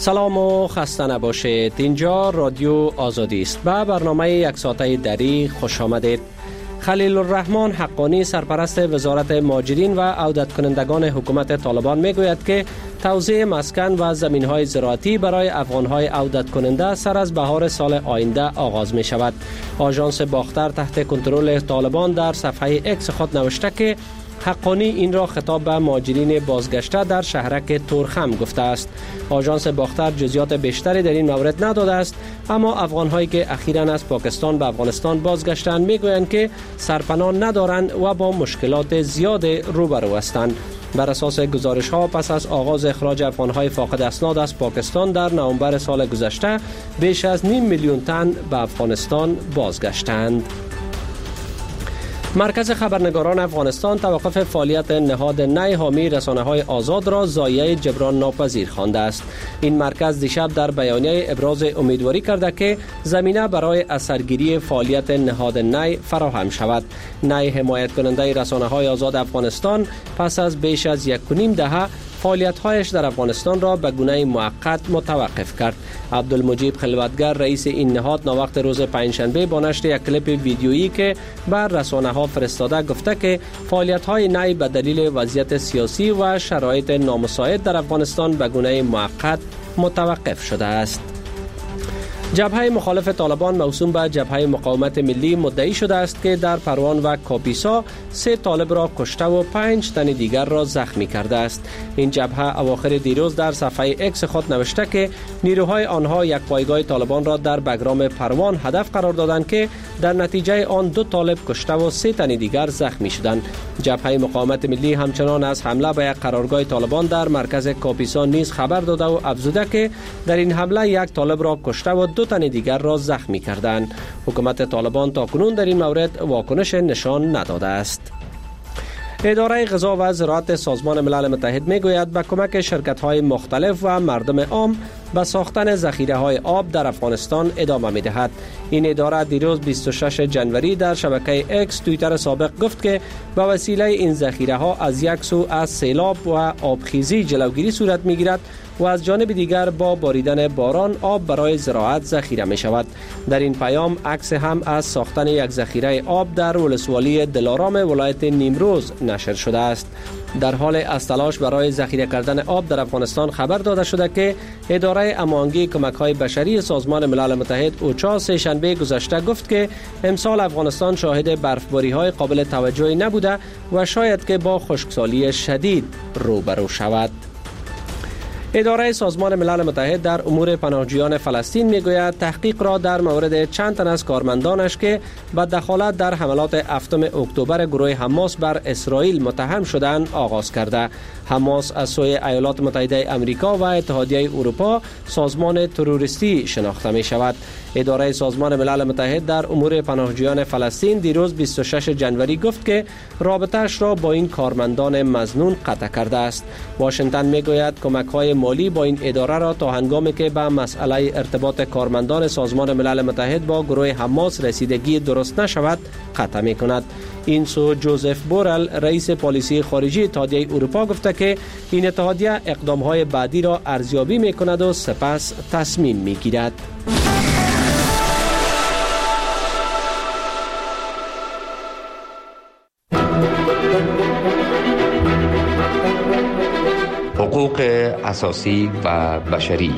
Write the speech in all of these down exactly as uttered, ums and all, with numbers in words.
سلام و خسته نباشید. اینجا رادیو آزادی است. به برنامه یک ساعته دری خوش آمدید. خلیل الرحمن حقانی سرپرست وزارت مهاجرین و عودت کنندگان حکومت طالبان می گوید که توزیع مسکن و زمین های زراعتی برای افغان های عودت کننده سر از بهار سال آینده آغاز می شود. آژانس باختر تحت کنترل طالبان در صفحه اکس خود نوشته که حقانی این را خطاب به مهاجرین بازگشته در شهرک تورخم گفته است. آژانس باختر جزئیات بیشتری در این مورد نداده است، اما افغان‌هایی که اخیراً از پاکستان به افغانستان بازگشتند میگویند که سرپناه ندارند و با مشکلات زیاد روبرو هستند. بر اساس گزارش‌ها پس از آغاز اخراج افغان‌های فاقد اسناد از پاکستان در نوامبر سال گذشته بیش از نیم میلیون تن به افغانستان بازگشتند. مرکز خبرنگاران افغانستان توقف فعالیت نهاد نی حامی رسانه‌های آزاد را ضایعه جبران ناپذیر خوانده است. این مرکز دیشب در بیانیه ابراز امیدواری کرده که زمینه برای اثرگیری فعالیت نهاد نی فراهم شود. نی حمایت کننده رسانه‌های آزاد افغانستان پس از بیش از یک و نیم دهه فعالیت‌هایش در افغانستان را به گونه موقت متوقف کرد. عبدالمجید خلوتگر رئیس این نهاد ناوقت روز پنجشنبه با نشر یک کلیپ ویدیویی که بر رسانه‌ها فرستاده گفته که فعالیت‌های نی به دلیل وضعیت سیاسی و شرایط نامساعد در افغانستان به گونه موقت متوقف شده است. جبهه مخالف طالبان موسوم به جبهه مقاومت ملی مدعی شده است که در پروان و کاپیسا سه طالب را کشته و پنج تن دیگر را زخمی کرده است. این جبهه اواخر دیروز در صفحه اکس خود نوشته که نیروهای آنها یک پایگاه طالبان را در بگرام پروان هدف قرار دادند که در نتیجه آن دو طالب کشته و سه تن دیگر زخمی شدند. جبهه مقاومت ملی همچنان از حمله به یک قرارگاه طالبان در مرکز کاپیسا نیز خبر داده و افزوده که در این حمله یک طالب را کشته و دو تن دیگر را زخمی کردند. حکومت طالبان تاکنون در این مورد واکنش نشان نداده است. اداره غذا و زراعت سازمان ملل متحد میگوید به کمک شرکت‌های مختلف و مردم عام به ساختن ذخیره‌های آب در افغانستان ادامه می‌دهد. این اداره دیروز بیست و ششم ژانویه در شبکه اکس توییتر سابق گفت که به وسیله این ذخیره‌ها از یک سو از سیلاب و آبخیزی جلوگیری صورت می‌گیرد و از جانب دیگر با باریدن باران آب برای زراعت ذخیره می شود. در این پیام عکس هم از ساختن یک ذخیره آب در ولسوالی دلارام ولایت نیمروز نشر شده است. در حال از تلاش برای ذخیره کردن آب در افغانستان خبر داده شده که اداره امانگی کمک‌های بشری سازمان ملل متحد اوچا سه شنبه گذشته گفت که امسال افغانستان شاهد برفباری‌های قابل توجهی نبوده و شاید که با خشکسالی شدید روبرو شود. اداره سازمان ملل متحد در امور پناهجویان فلسطین میگوید تحقیق را در مورد چند تن از کارمندانش که به دخالت در حملات هفتم اکتبر گروه حماس بر اسرائیل متهم شدند آغاز کرده. حماس از سوی ایالات متحده آمریکا و اتحادیه اروپا سازمان تروریستی شناخته می شود. اداره سازمان ملل متحد در امور پناهجویان فلسطین دیروز بیست و ششم ژانویه گفت که رابطه‌اش را با این کارمندان مظنون قطع کرده است. واشنگتن میگوید کمک‌های مالی با این اداره را تا هنگامی که به مسئله ارتباط کارمندان سازمان ملل متحد با گروه حماس رسیدگی درست نشود قطع می کند. این سو جوزف بورل رئیس پالیسی خارجی اتحادیه اروپا گفته که این اتحادیه اقدام‌های بعدی را ارزیابی می کند و سپس تصمیم می گیرد. حقوق اساسی و بشری.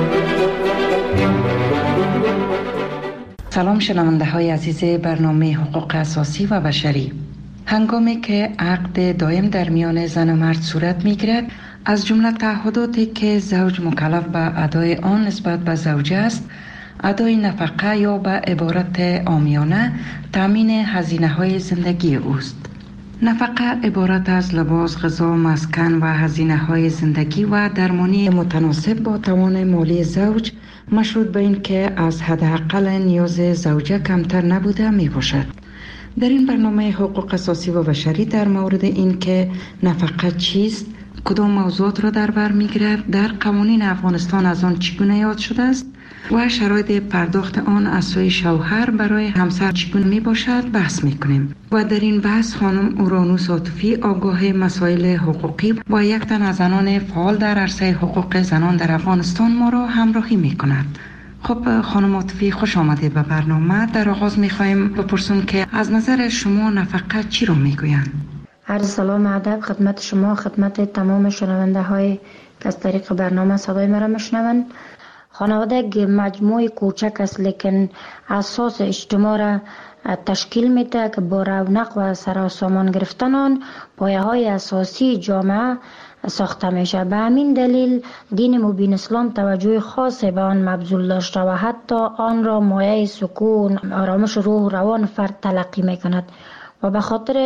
سلام شنونده های عزیز برنامه حقوق اساسی و بشری. هنگامی که عقد دائم در میان زن و مرد صورت می گیرد، از جمله تعهداتی که زوج مکلف به ادای آن نسبت به زوجه است، ادای نفقه یا به عبارت عامیانه تامین هزینه های زندگی اوست. نفقه عبارت از لباس، غذا، مسکن و هزینه های زندگی و درمانی متناسب با توان مالی زوج، مشروط به این که از حداقل نیاز زوجه کمتر نبوده می باشد. در این برنامه حقوق اساسی و بشری در مورد این که نفقه چیست، کدام موضوعات را در بر میگیرد، در قوانین افغانستان از آن چگونه یاد شده است و شرایط پرداخت آن از سوی شوهر برای همسر چگونه می باشد بحث می کنیم. و در این بحث خانم اورانوس عاطفی، آگاه مسائل حقوقی و یک تن از زنان فعال در عرصه حقوق زنان در افغانستان ما را همراهی می کند. خب خانم عاطفی، خوش آمدید به برنامه. در آغاز می خواهیم بپرسیم که از نظر شما نفقه چی را می گویند؟ عرض سلام ادب خدمت شما، خدمت تمام شنونده های که از طریق برنامه صدای مرا میشنوند. خانواده یک مجموعه کوچک است لیکن اساس اجتماع را تشکیل میده که با رونق و سراسامان گرفتن آن پایه های اساسی جامعه ساخته میشه. به همین دلیل دین مبین اسلام توجه خاصی به آن مبذول داشته و حتی آن را مایه سکون، آرامش روح روان فرد تلقی میکند و به خاطر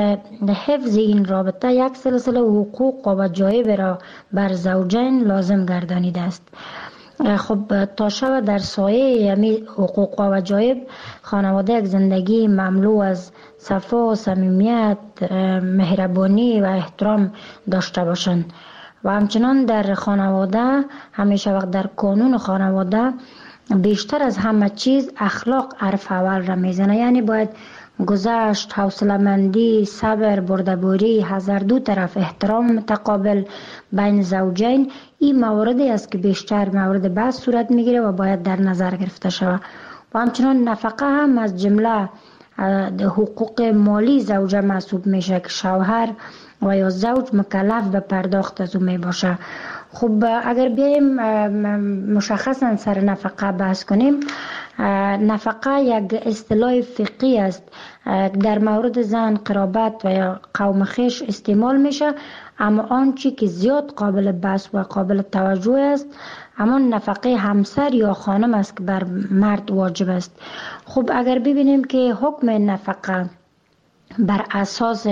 حفظ این رابطه یک سلسله حقوق و وجایب را بر زوجین لازم گردانیده است. خب تا شب در سایه یمی حقوق و وجایب خانواده یک زندگی مملو از صفا، صمیمیت، مهربانی و احترام داشته باشند و همچنان در خانواده همیشه وقت در قانون خانواده بیشتر از همه چیز اخلاق حرف اول را میزنه. یعنی باید گذشت، حوصله‌مندی، صبر، بردباری، حذر، دو طرف احترام متقابل بین زوجین این مواردی است که بیشتر مورد بحث صورت میگیره و باید در نظر گرفته شود. و همچنان نفقه هم از جمله حقوق مالی زوجه محسوب میشه که شوهر و یا زوج مکلف به پرداخت از او می باشه. خب اگر بیایم مشخصا سر نفقه بحث کنیم، نفقه یک اصطلاح فقهی است در مورد زن، قرابت و یا قوم خویش استعمال میشه، اما آنچه که زیاد قابل بحث و قابل توجه است اما نفقه همسر یا خانم است که بر مرد واجب است. خب اگر ببینیم که حکم نفقه بر اساس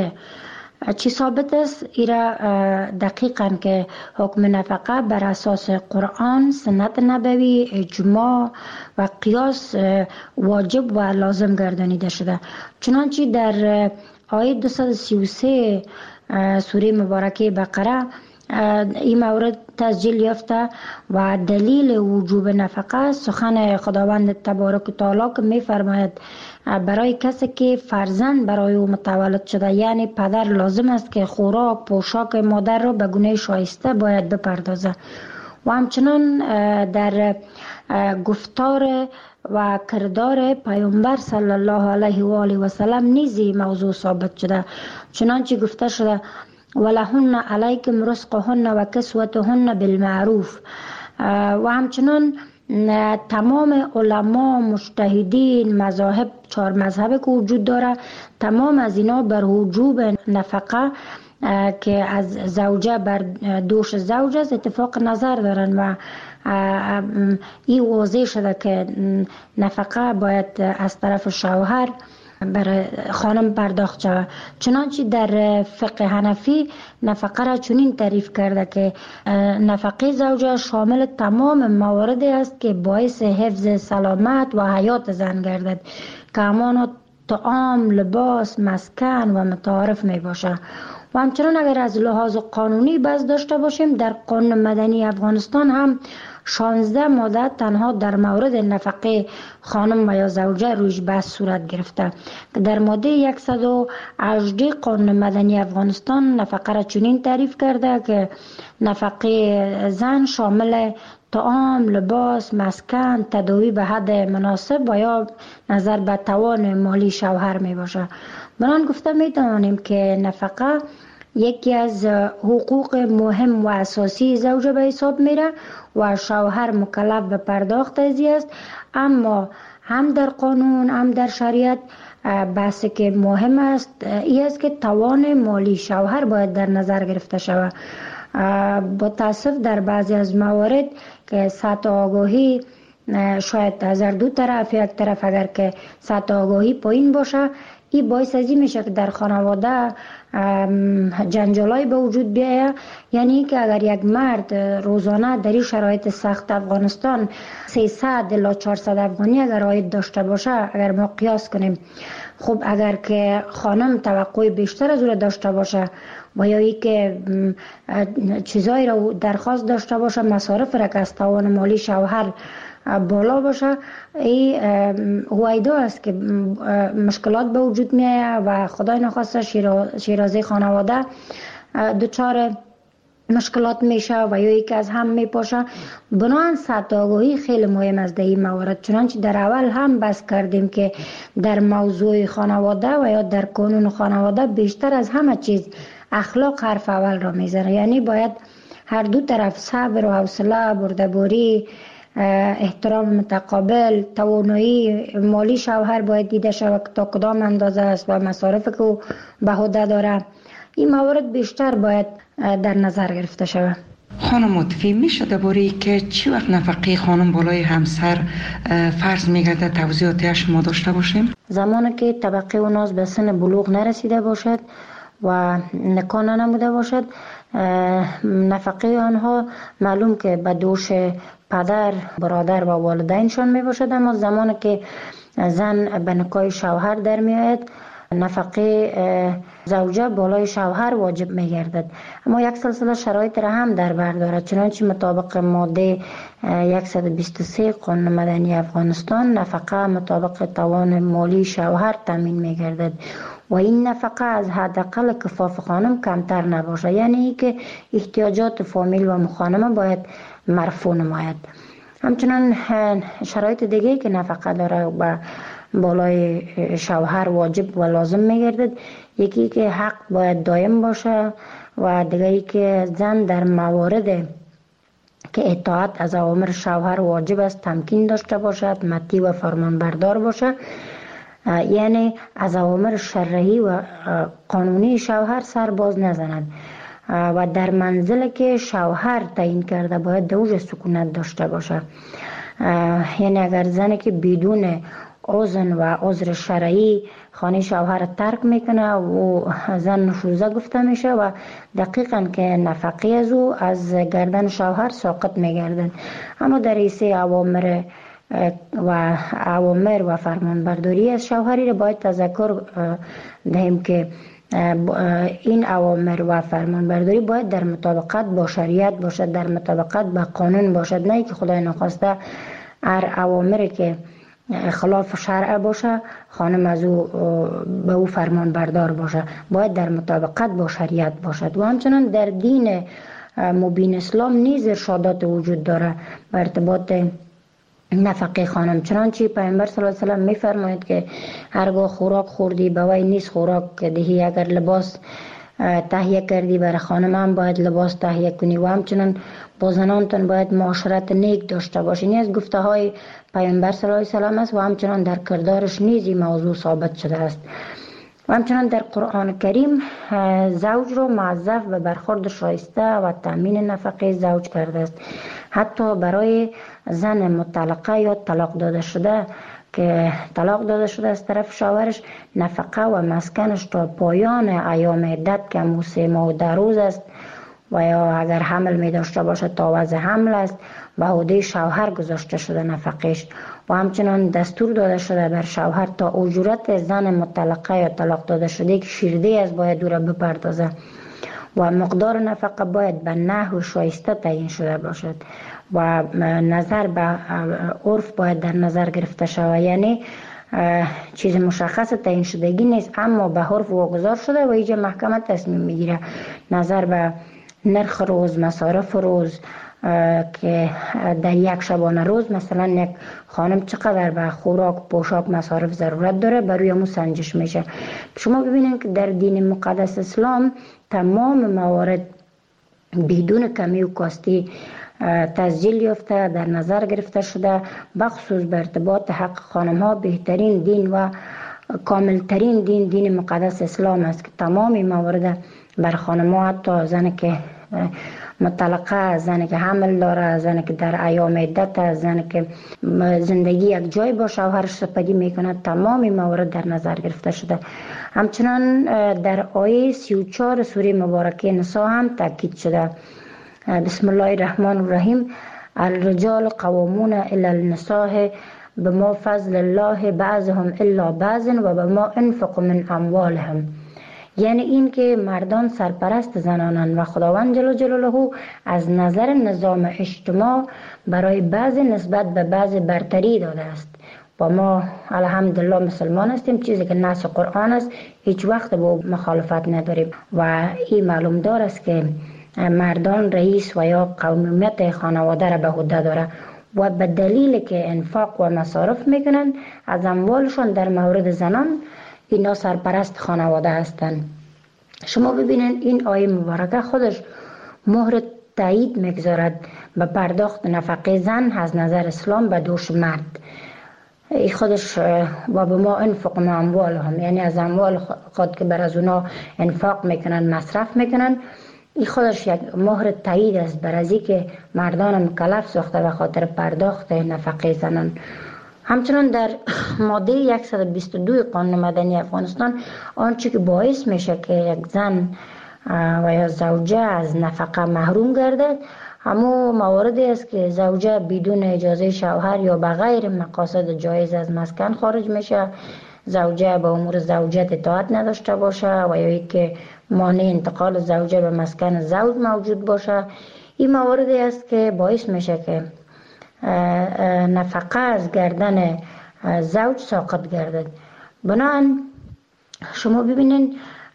چی ثابت است، ایرا دقیقاً که حکم نفقه بر اساس قرآن، سنت نبوی، اجماع و قیاس واجب و لازم گردانیده شده. چنانچه در آیه دویست و سی و سه سوره مبارکه بقره این مورد تسجیل یافته و دلیل وجوب نفقه سخن خداوند تبارک و تعالی که می فرماید برای کسی که فرزند برای او متولد شده، یعنی پدر لازم است که خوراک، پوشاک مادر را به گونه شایسته باید بپردازه. و همچنان در گفتار و کردار پیامبر صلی الله علیه و آله و سلم نیزی موضوع ثابت شده. چنانچه گفته شده ولهن علیکم رزقهن و کسوتهن بالمعروف. و همچنان تمام علما، مجتهدین، مذاهب، چهار مذهب که وجود داره، تمام از اینا بر وجوب نفقه که از زوجه بر دوش زوج است اتفاق نظر دارن و این واضح شده که نفقه باید از طرف شوهر برای خانم پرداخت شود. چنانچه در فقه حنفی نفقه را چنین تعریف کرده که نفقه زوجه شامل تمام مواردی است که باعث حفظ سلامت و حیات زن گردد که همان طعام، لباس، مسکن و متعارف می باشه. و همچنان اگر از لحاظ قانونی بحث داشته باشیم، در قانون مدنی افغانستان هم شانزده ماده تنها در مورد نفقه خانم و یا زوجه رویش بحث صورت گرفته. در ماده صد و هجده قانون مدنی افغانستان نفقه را چنین تعریف کرده که نفقه زن شامل طعام، لباس، مسکن، تداوی به حد مناسب و یا نظر به توان مالی شوهر می باشه. بران گفته می توانیم که نفقه یکی از حقوق مهم و اساسی زوجه به حساب میره و شوهر مکلف به پرداخت ازی است. اما هم در قانون هم در شریعت بحثی که مهم است این است که توان مالی شوهر باید در نظر گرفته شود. با تاسف در بعضی از موارد که سطح آگاهی شاید از دو طرف، یک طرف اگر که سطح آگاهی پایین باشه این باعث ازی میشه که در خانواده جنجالای به وجود بیایه. یعنی که اگر یک مرد روزانه در این شرایط سخت افغانستان سیصد الی چهارصد افغانی اگر عاید داشته باشه، اگر ما قیاس کنیم، خب اگر که خانم توقع بیشتر از او داشته باشه و یا ای که چیزایی را درخواست داشته باشه، مصارف را که از توان مالی شوهر بالا باشه، این هویدا است که مشکلات به وجود می آید و خدای نخواسته شیرازه خانواده دچار مشکلات میشه و یا ای که از هم میپاشه. بنابراین سطح آگاهی خیلی مهم است در این موارد. چنانچه در اول هم بحث کردیم که در موضوع خانواده و یا در قانون خانواده بیشتر از همه چیز اخلاق حرف اول را میزنه. یعنی باید هر دو طرف صبر و حوصله، بردباری، احترام متقابل، توانایی مالی شوهر باید دیده شود که تا کدام اندازه است و مصارف که او به عهده داره. این موارد بیشتر باید در نظر گرفته شود. خانم مطفی، میشه درباره که چی وقت نفقه خانم بالای همسر فرض میگرده توضیحاتی شما داشته باشیم؟ زمانی که طبقه اوناز به سن بلوغ نرسیده باشد و نکاح نموده باشد، نفقه آنها معلوم که به دوش پدر، برادر و والدینشان می باشد، اما زمانی که زن به نکاح شوهر در می آید، نفقه زوجه بالای شوهر واجب می گردد. اما یک سلسله شرایط را هم در بر دارد. چنانچه مطابق ماده صد و بیست و سه قانون مدنی افغانستان، نفقه مطابق توان مالی شوهر تامین می گردد و این نفقه از حداقل کفاف خانم کمتر نباشه. یعنی که احتیاجات فامیل و مخانمه باید مرفوع نماید. همچنان شرایط دیگه که نفقه داره و بالای شوهر واجب و لازم میگردد، یکی که حق باید دائم باشه و دیگری که زن در موارد که اطاعت از اوامر شوهر واجب است تمکین داشته باشد، مطیع و فرمانبردار باشه. یعنی از اوامر شرعی و قانونی شوهر سر باز نزند و در منزل که شوهر تعیین کرده باید دوج سکونت داشته باشه. یعنی اگر زنی که بدون اذن و عذر شرعی خانه شوهر ترک میکنه و زن نشوزه گفته میشه و دقیقاً که نفقه از او از گردن شوهر ساقط میگردن. اما در ایسه اوامر و اوامر و فرمانبرداری از شوهری را باید تذکر دهیم که این اوامر و فرمانبرداری باید در مطابقت با شریعت باشد، در مطابقت با قانون باشد، نه که خدای نخواسته هر اوامری که خلاف شرع باشه خانم از او به او فرمان بردار باشه. باید در مطابقت با شریعت باشد. و همچنان در دین مبین اسلام نیز ارشادات وجود داره به ارتباط نفقه خانم. چنانچه پیامبر صلی الله علیه و سلم میفرماید که هرگاه خوراک خوردی به وی نیست خوراک دهی، اگر لباس تهیه کردی برای خانم هم باید لباس تهیه کنی و همچنان با زنانتون باید معاشرت نیک داشته باشین. از گفته های پیامبر صلی الله علیه و سلم است و همچنان در کردارش نیز این موضوع ثابت شده است. و همچنان در قرآن کریم زوج رو موظف به برخورد شایسته و تامین نفقه زوج کرده است. حتی برای زن مطلقه یا طلاق داده شده که طلاق داده شده از طرف شوهرش، نفقه و مسکنش تا پایان ایام عدت که همون سه ماه و ده روز است و یا اگر حمل می داشته باشه تا وضع حمل است به عهده شوهر گذاشته شده نفقهش. و همچنان دستور داده شده بر شوهر تا اجورت زن مطلقه یا طلاق داده شده که شیرده از باید او را بپردازه و مقدار نفقه باید به نحو شایسته تعیین شده باشد و نظر به عرف باید در نظر گرفته شود. یعنی چیز مشخص تعیین شدگی نیست اما به عرف واگذار شده و اینجا محکمه تصمیم میگیره نظر به نرخ روز، مصارف روز که در یک شبانه روز مثلا یک خانم چقدر به خوراک، پوشاک، مصارف ضرورت داره بروی همون سنجش میشه. شما ببینید که در دین مقدس اسلام تمام موارد بدون کمی و کاستی تسجیل یافته در نظر گرفته شده. بخصوص به ارتباط حق خانم ها بهترین دین و کاملترین دین دین مقدس اسلام است که تمام موارد بر خانم ها، حتی زن که مطلقه، زنی که حمل داره، زنی که در ایام عدت، زنی که زندگی یک جای با شوهرش سپری میکنه، تمام موارد در نظر گرفته شده. همچنان در آیه سی و چهار سوره مبارکه نساء هم تاکید شده. بسم الله الرحمن الرحیم: الرجال قوامون علی النساء بما فضل الله بعضهم الا بعض و بما انفقوا من اموالهم. یعنی این که مردان سرپرست زنانند و خداوند جل جلاله از نظر نظام اجتماع برای بعض نسبت به بعض برتری داده است. و ما الحمدلله مسلمان هستیم، چیزی که نص قرآن است هیچ وقت با مخالفت نداریم و این معلوم دار است که مردان رئیس و یا قومیت خانواده را به عهده داره و به دلیل که انفاق و مصارف میکنن از اموالشون در مورد زنان اینا سرپرست خانواده هستند. شما ببینید این آیه مبارکه خودش مهر تایید میگذارد به پرداخت نفقه زن از نظر اسلام به دوش مرد. ای خودش و به ما انفق ما اموالهم، یعنی از اموال خود که بر از اونا انفاق میکنن مصرف میکنن، این خودش یک مهر تایید است بر از که مردان مکلف ساخته به خاطر پرداخت نفقه زنان. همچنان در ماده صد و بیست و دو قانون مدنی افغانستان آنچه که باعث میشه که یک زن و یا زوجه از نفقه محروم گردد همو مواردی است که زوجه بدون اجازه شوهر یا بغیر مقاصد جایز از مسکن خارج میشه، زوجه به امور زوجت اطاعت نداشته باشه و یا که مانع انتقال زوجه به مسکن زوج موجود باشه. این مواردی است که باعث میشه که نفقه از گردن زوج ساقط گردد. بنابراین شما ببینید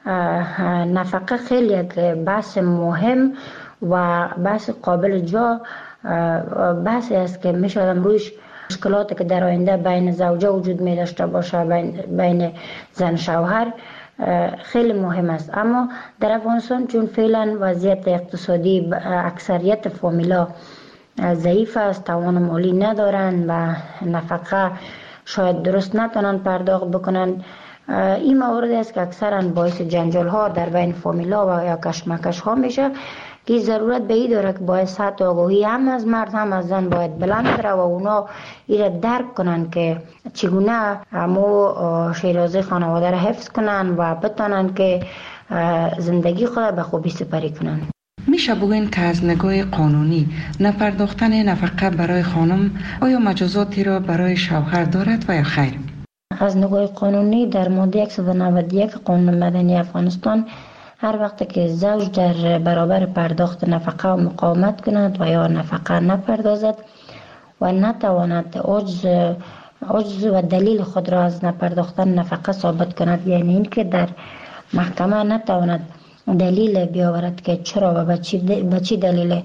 نفقه خیلی یک بحث مهم و بحث قابل جا بحثی است که میشه آدم رویش مشکلاتی که در آینده بین زوجه وجود می داشته باشه، بین, بین زن شوهر خیلی مهم است. اما در افغانستان چون فعلا وضعیت اقتصادی اکثریت فامیلا ضعیف است، توان مالی ندارن و نفقه شاید درست نتونن پرداخت بکنن، این موارد است که اکثرا باعث جنجال ها در بین فامیلا و یا کشمکش ها میشه که ضرورت به این داره که باید سطح آگاهی هم از مرد هم از زن باید بلند بره و اونا ایره درک کنن که چگونه همو شیرازه خانواده را حفظ کنن و بتانن که زندگی خود به خوبی سپری کنن. میشه بگوین که از نگاه قانونی نپرداختن نفقه برای خانم آیا مجازاتی را برای شوهر دارد و یا خیر؟ از نگاه قانونی در ماده صد و نود و یک قانون مدنی افغانستان هر وقت که زوج در برابر پرداخت نفقه و مقاومت کند و یا نفقه نپردازد و نتواند عجز عجز و دلیل خود را از نپرداختن نفقه ثابت کند، یعنی اینکه در محکمه نتواند دلیل بیاورد که چرا و به چی دلیل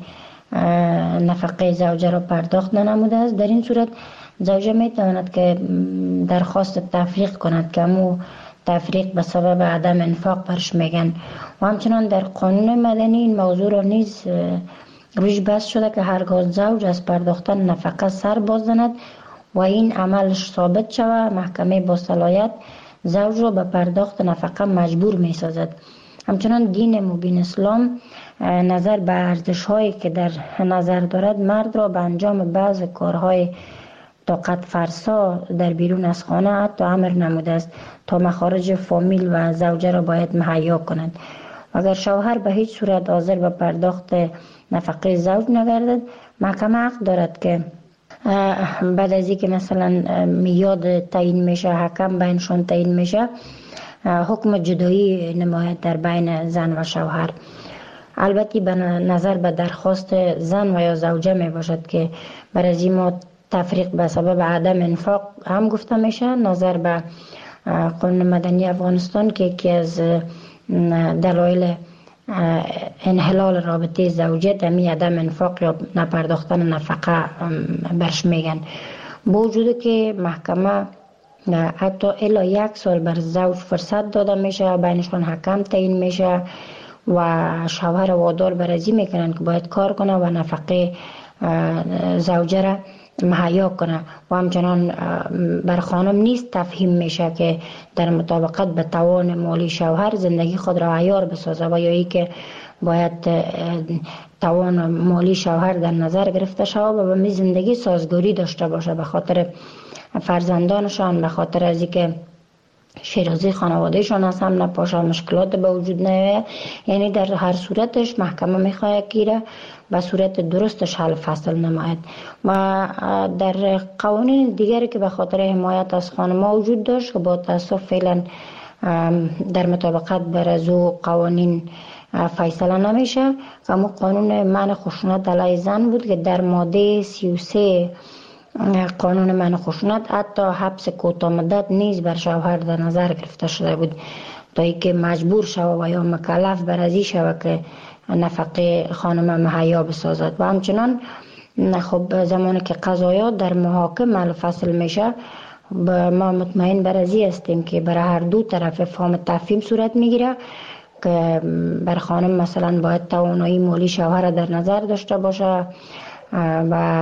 نفقه زوجه را پرداخت ننموده است، در این صورت زوجه می تواند که درخواست تفریق کند که همو تفریق به سبب عدم انفاق برش میگن. و همچنان در قانون مدنی این موضوع را نیز روش بحث شده که هرگاه زوج از پرداختن نفقه سر باز زند و این عملش ثابت شود، محکمه با صلاحیت زوج را به پرداخت نفقه مجبور می سازد. همچنان دین مبین اسلام نظر به ارزش هایی که در نظر دارد مرد را به انجام بعض کارهای طاقت فرسا در بیرون از خانه حتی امر نموده است تا مخارج فامیل و زوجه را باید مهیا کنند. اگر شوهر به هیچ صورت حاضر به پرداخت نفقه زوج نگردد، محکمه حق دارد که بعد از اینکه مثلا میاد تعیین میشه، حکم بینشون تعیین میشه، حکم جدایی نماید در بین زن و شوهر. البته به نظر به درخواست زن و یا زوجه می باشد که برای ما تفریق به سبب عدم انفاق هم گفته میشه. نظر به قانون مدنی افغانستان که یکی از دلایل انحلال رابطه زوجیت همی عدم انفاق یا نپرداختن نفقه برش میگن. با وجود که محکمه حتی الا یک سال بر زوج فرصت داده میشه، بینشون حکم تعیین میشه و شوهر وادار بر ازی میکنن که باید کار کنه و نفقه زوجه را مهیا کنه و همچنان بر خانم نیست تفهیم میشه که در مطابقت به توان مالی شوهر زندگی خود را عیار بسازه و یا ای که باید توان مالی شوهر در نظر گرفته شود و به می زندگی سازگاری داشته باشه به خاطر فرزندانشان، به خاطر از اینکه شیرازی خانوادهشان از هم نپاشه، مشکلات به وجود نیاید. یعنی در هر صورتش محکمه میخواهد که به صورت درستش حل فصل نماید. و در قوانین دیگری که به خاطر حمایت از خانم‌ها وجود داشت که با تاسف فعلا در مطابقت بر از او قوانین فیصله نمیشه، اما قانون منع خشونت علیه زن بود که در ماده سی و سه قانون منع خشونت حتی حبس کوتاه مدت نیز بر شوهر در نظر گرفته شده بود تا اینکه مجبور شود و یا مکلف بر ازی شود که نفقه خانم مهیا بسازد. و همچنان خب زمانی که قضایا در محاکم حل فصل میشه، ما مطمئن بر ازی هستیم که برای هر دو طرف فهم تفهیم صورت میگیره که بر خانم مثلا باید توانایی مالی شوهر در نظر داشته باشه و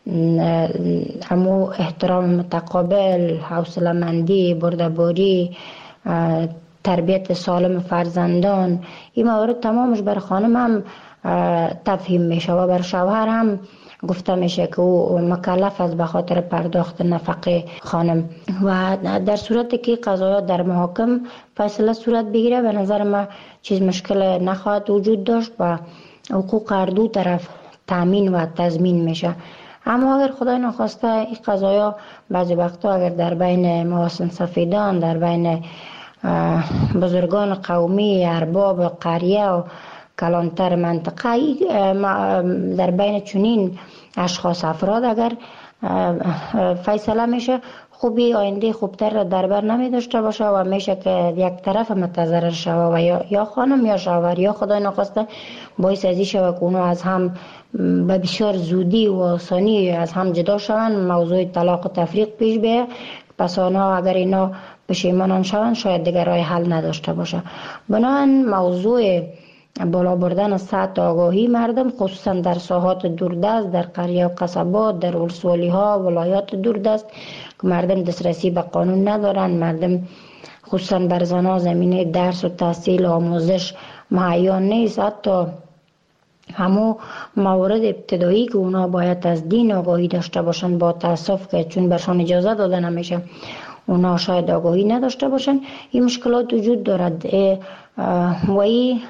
همو احترام متقابل، حوصله مندی، بردباری، تربیت سالم فرزندان، این موارد تمامش بر خانم هم تفهیم میشه و بر شوهر هم گفته میشه که او مکلف است به خاطر پرداخت نفقه خانم. و در صورتی که قضایا در محاکم فیصله صورت بگیره به نظر ما چیز مشکل نخواهد وجود داشت و حقوق هر دو طرف تامین و تضمین میشه. اما اگر خدای نخواسته این قضایا بعضی وقتا اگر در بین محاسن سفیدان، در بین بزرگان قومی، ارباب قریه و کلانتر منطقه، در بین چنین اشخاص افراد اگر فیصله میشه، خوبی آینده خوبتر را در بر نمی داشته باشه و میشه که یک طرف متضرر شوه و یا, یا خانم یا شوهر یا خدای نخواسته باعث ازی شوه که اونو از هم به بسیار زودی و آسانی از هم جدا شوند، موضوع طلاق و تفریق پیش بیه. پس آنها اگر اینا پشیمان شوند شاید دیگر راه حل نداشته باشه. بنابراین موضوع بالا بردن سطح آگاهی مردم خصوصا در ساحات دوردست، در قریه و قصبات، در ولسوالی ها، ولایات دوردست که مردم دسترسی به قانون ندارن، مردم خصوصا بر زنها زمینه درس و تحصیل و آموزش مهیا نیست. حتی همو موارد ابتدایی که اونا باید از دین آگاهی داشته باشن با تاسف که چون برشان اجازه داده نمیشه اونا شاید آگاهی نداشته باشن، این مشکلات وجود دارد و این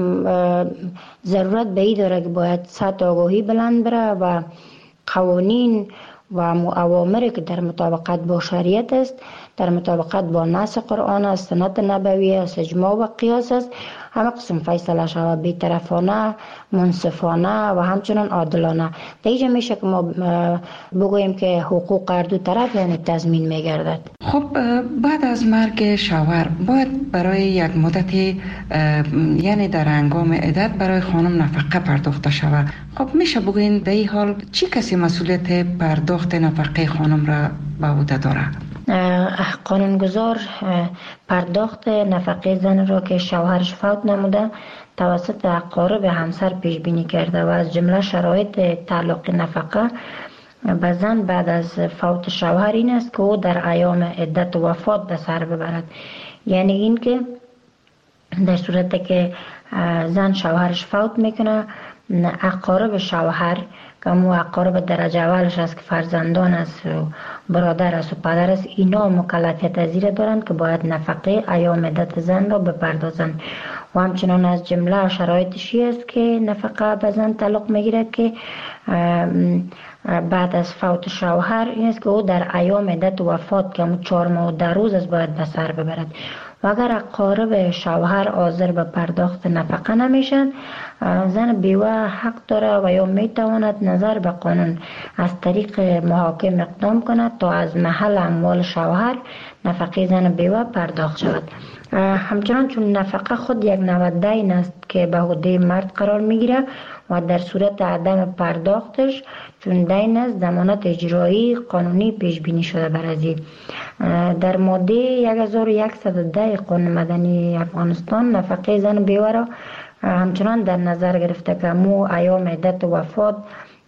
ضرورت به این داره که باید سطح آگاهی بلند بره و قوانین و اوامری که در مطابقت با شریعت است، در مطابقت با نص قرآن است، سنت نبوی است، اجماع و قیاس است، همه قسم فیصله شود بی‌طرفانه، منصفانه و همچنان عادلانه. دیگه میشه که ما بگوییم که حقوق هر دو طرف یعنی تضمین میگردد. خب بعد از مرگ شوهر باید برای یک مدتی یعنی در هنگام عدت برای خانم نفقه پرداخته شود. خب میشه بگوین در این حال چی کسی مسئولیت پرداخت نفقه خانم را به عهده داره؟ قانونگذار پرداخت نفقه زن را که شوهرش فوت نموده توسط اقارب همسر پیش بینی کرده و از جمله شرایط تعلق نفقه به زن بعد از فوت شوهر این است که او در ایام عدت و وفات به سر ببرد. یعنی این که در صورتی که زن شوهرش فوت میکنه، اقارب شوهر که مو اقارب درجه اولش است که فرزندان است و برادر است و پدر است، اینا مکلفیت از زیر دارند که باید نفقه ایام عدت زن را بپردازند. و همچنان از جمله شرایطشی است که نفقه به زن تعلق میگیرد که بعد از فوت شوهر این است که او در ایام عدت و وفات که همون چهار ماه و ده روز است باید به سر ببرد. و اگر اقارب شوهر حاضر به پرداخت نفقه نمیشن، زن بیوه حق داره و یا میتواند نظر به قانون از طریق محاکم اقدام کند تا از محل اموال شوهر نفقه زن بیوه پرداخت شود. همچنان چون نفقه خود یک نوع دین است که به عهده مرد قرار میگیره و در صورت عدم پرداختش چون دین است ضمانت اجرایی قانونی پیش بینی شده بر ازی. در ماده هزار و صد و ده قانون مدنی افغانستان نفقه زن بیوه را همچنان در نظر گرفته که مو ایام عدت و وفات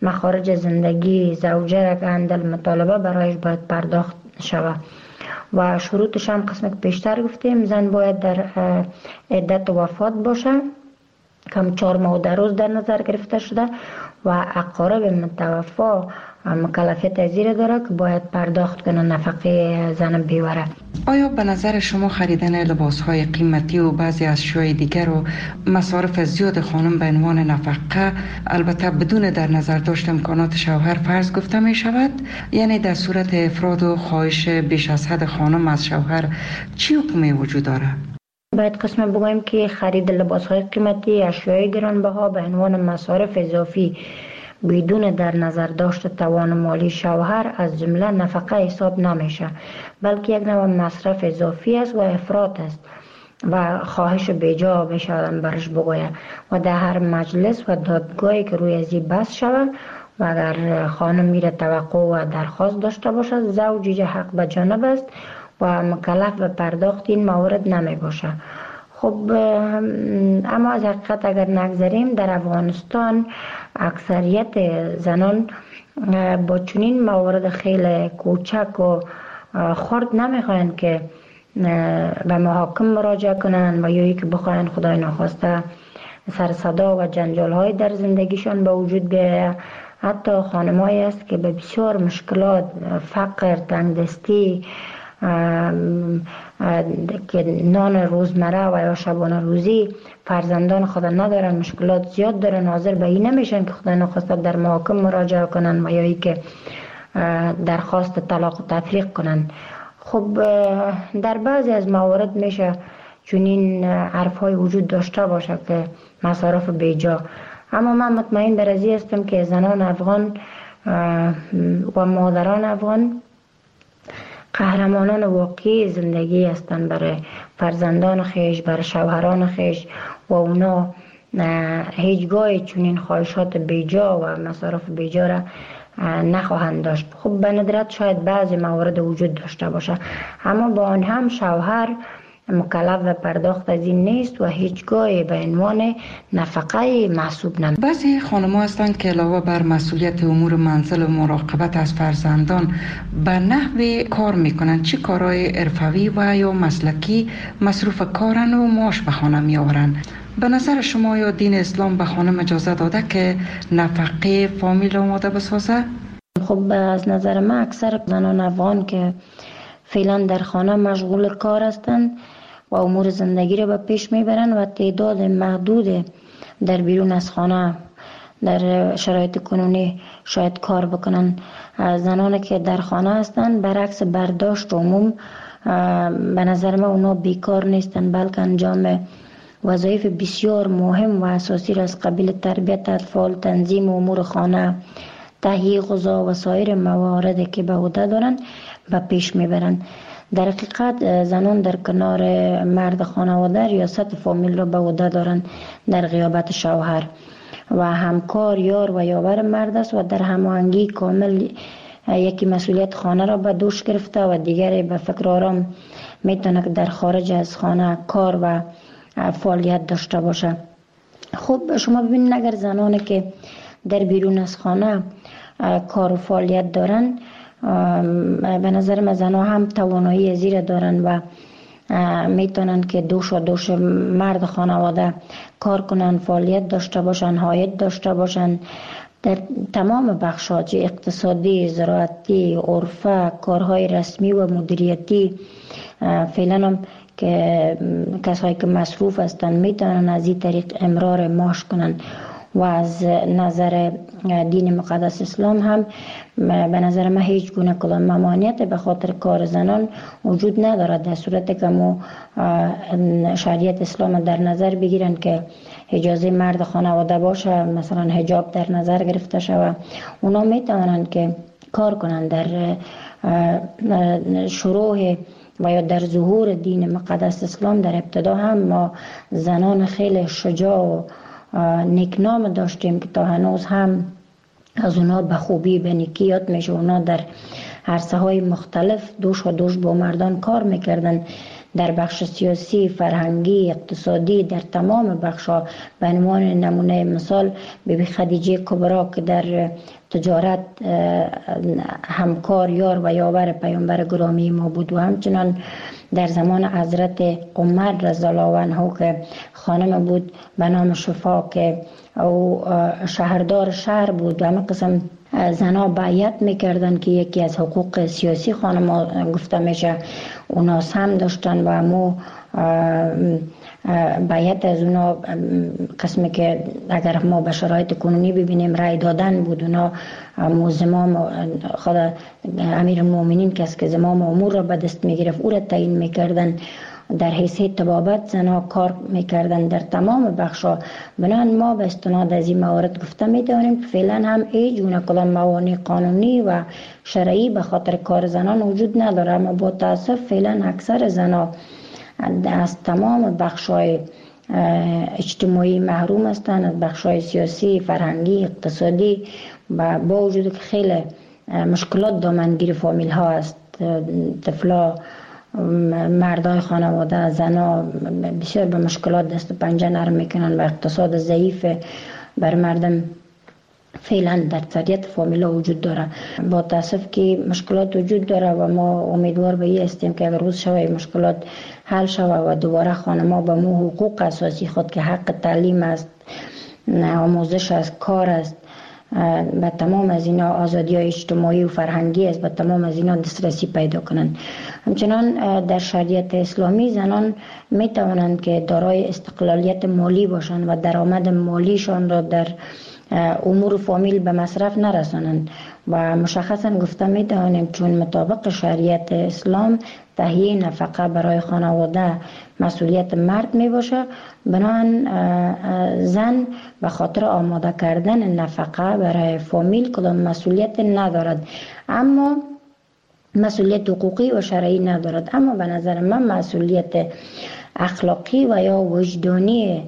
مخارج زندگی زوجه را که اندل مطالبه برایش باید پرداخت شود و شروطش هم قسم که پیشتر گفتیم زن باید در عدت وفات باشه کم چهار ماه در روز در نظر گرفته شده و اقارب متوفا مکلفیت زیر داره که باید پرداخت کنه نفقه زن بیوره. آیا به نظر شما خریدن لباس‌های قیمتی و بعضی اشیاء دیگر و مصارف زیاد خانم به عنوان نفقه البته بدون در نظر داشت امکانات شوهر فرض گفته می شود؟ یعنی در صورت افراد و خواهش بیش از حد خانم از شوهر چی حکمی وجود داره؟ باید قسم بگویم که خرید لباس‌های قیمتی اشیاء گرانبها به عنوان مصارف اضافی بدون در نظر داشت توان مالی شوهر از جمله نفقه حساب نمیشه، بلکه یک نوع مصرف اضافی است و افراط است و خواهش بیجا بشه برش بگوید و در هر مجلس و دادگاهی که روی ازی بحث شود و اگر خانم میره توقع و درخواست داشته باشد زوج حق به جانب است و مکلف به پرداخت این موارد نمی باشه. خب اما از حقیقت اگر نگذاریم در افغانستان اکثریت زنان با چنین موارد خیلی کوچک و خرد نمیخواین که به محاکم مراجعه کنن و یا که بخواین خدای ناخواسته سر صدا و جنجال های در زندگیشان به وجود بیاید. حتی خانمایی است که به بسیار مشکلات فقر، تنگدستی که نان روزمره و یا شبانه روزی فرزندان خود ندارن، مشکلات زیاد دارن، حاضر به این نمیشن که خدا نخواسته در محاکم مراجعه کنن و یا ای که درخواست طلاق و تفریق کنن. خب در بعضی از موارد میشه چنین حرف های وجود داشته باشه که مصارف بیجا، اما من مطمئن در ازی هستم که زنان افغان و مادران افغان قهرمانان واقعی زندگی هستند برای فرزندان خیش، برای شوهران خیش و اونا هیچگاه چنین خواهشات بیجا و مصارف بیجا را نخواهند داشت. خب به ندرت شاید بعضی موارد وجود داشته باشه، اما با آن هم شوهر مکلف و پرداخت از این نیست و هیچگاه به عنوان نفقه محسوب نمی. بعضی خانم‌ها هستند که علاوه بر مسئولیت امور منزل و مراقبت از فرزندان به نحوی کار میکنند. چه کارهای حرفه‌ای و یا مسلکی مصروف کارن و معاش به خانه میآورند؟ به نظر شما یا دین اسلام به خانم اجازه داده که نفقه فامیل آماده بسازه؟ خب از نظر من اکثر زنان افغان که فعلا در خانه مشغول کار هستند و امور زندگی را به پیش میبرند و تعداد محدود در بیرون از خانه در شرایط کنونی شاید کار بکنن. زنانی که در خانه هستند برعکس برداشت عموم به نظر من اونا بیکار نیستند، بلکه انجام وظایف بسیار مهم و اساسی را از قبیل تربیت اطفال، تنظیم امور خانه، تهیه غذا و سایر مواردی که به عهده دارند به پیش میبرند. در حقیقت زنان در کنار مرد خانواده ریاست فامیل را به عهده دارند در غیابت شوهر و همکار، یار و یاور مرد است و در هماهنگی کامل یکی مسئولیت خانه را به دوش گرفته و دیگری به فکر آرام میتونه که در خارج از خانه کار و فعالیت داشته باشه. خب شما ببینید اگر زنانی که در بیرون از خانه کار و فعالیت دارن، به نظر من زنها هم توانایی زیر دارن و میتونن که دوش و دوش مرد خانواده کار کنن، فعالیت داشته باشن، عاید داشته باشن در تمام بخشات اقتصادی، زراعتی، عرفه، کارهای رسمی و مدیریتی. فعلا هم که کسایی که مصروف هستند میتونن از این طریق امرار معاش کنن و از نظر دین مقدس اسلام هم به نظر من هیچ گونه کدام ممانعت به خاطر کار زنان وجود ندارد، در صورتی که ما شریعت اسلام در نظر بگیرن که اجازه مرد خانواده باشه، مثلا حجاب در نظر گرفته شود، اونا میتونن که کار کنن. در شروع و یا در ظهور دین مقدس اسلام در ابتدا هم ما زنان خیلی شجاع و نیکنام داشتیم که تا هنوز هم از اونا به خوبی به نیکی یاد میشه. اونا در عرصه های مختلف دوش و دوش با مردان کار میکردن، در بخش سیاسی، فرهنگی، اقتصادی، در تمام بخش‌ها. به عنوان نمونه مثال بیبی خدیجه کبرا که در تجارت همکار، یار و یاور پیامبر گرامی ما بود، و همچنان در زمان حضرت عمر رضی الله عنه که خانم بود به نام شفا که او شهردار شهر بود و همه قسم زنها بیعت میکردن که یکی از حقوق سیاسی خانم گفته میشه اونا هم داشتن و همو بیعت از اونا قسمی که اگر ما به شرایط کنونی ببینیم رای دادن بود. اونا زمام خود امیر المؤمنین کس که زمام امور را به دست میگرفت او را تعیین میکردن. در حیثیت طبابت زنها کار میکردن در تمام بخشا. بنابراین ما به استناد از این موارد گفته میدانیم که فعلا هم هیچ گونه کدام موانع قانونی و شرعی به خاطر کار زنان وجود نداره، اما با تاسف فعلا اکثر زنها از تمام بخشای اجتماعی محروم هستند، از بخشای سیاسی، فرهنگی، اقتصادی، و با وجود که خیلی مشکلات دامنگیر فامیل ها است. طفلا، مردای خانواده، زنا بسیار به مشکلات دست و پنجه نرم میکنن و اقتصاد ضعیف بر مردم فعلا در اکثریت فامیلا وجود داره. با تاسف که مشکلات وجود داره و ما امیدوار به این هستیم که اگر روز شوه مشکلات حل شوه و دوباره خانم‌ها به مو حقوق اساسی خود که حق تعلیم است، آموزش است، کار است، به تمام از اینا آزادی های اجتماعی و فرهنگی است، به تمام از اینا دسترسی پیدا کنند. همچنان در شریعت اسلامی زنان می توانند که دارای استقلالیت مالی باشند و درآمد مالیشان را در امور فامیل به مصرف نرسانند و مشخصا گفته می توانیم چون مطابق شریعت اسلام تهیه نفقه برای خانواده مسئولیت مرد می باشه، بنابراین زن به خاطر آماده کردن نفقه برای فامیل کدام مسئولیت ندارد، اما مسئولیت حقوقی و شرعی ندارد. اما به نظر من مسئولیت اخلاقی و یا وجدانی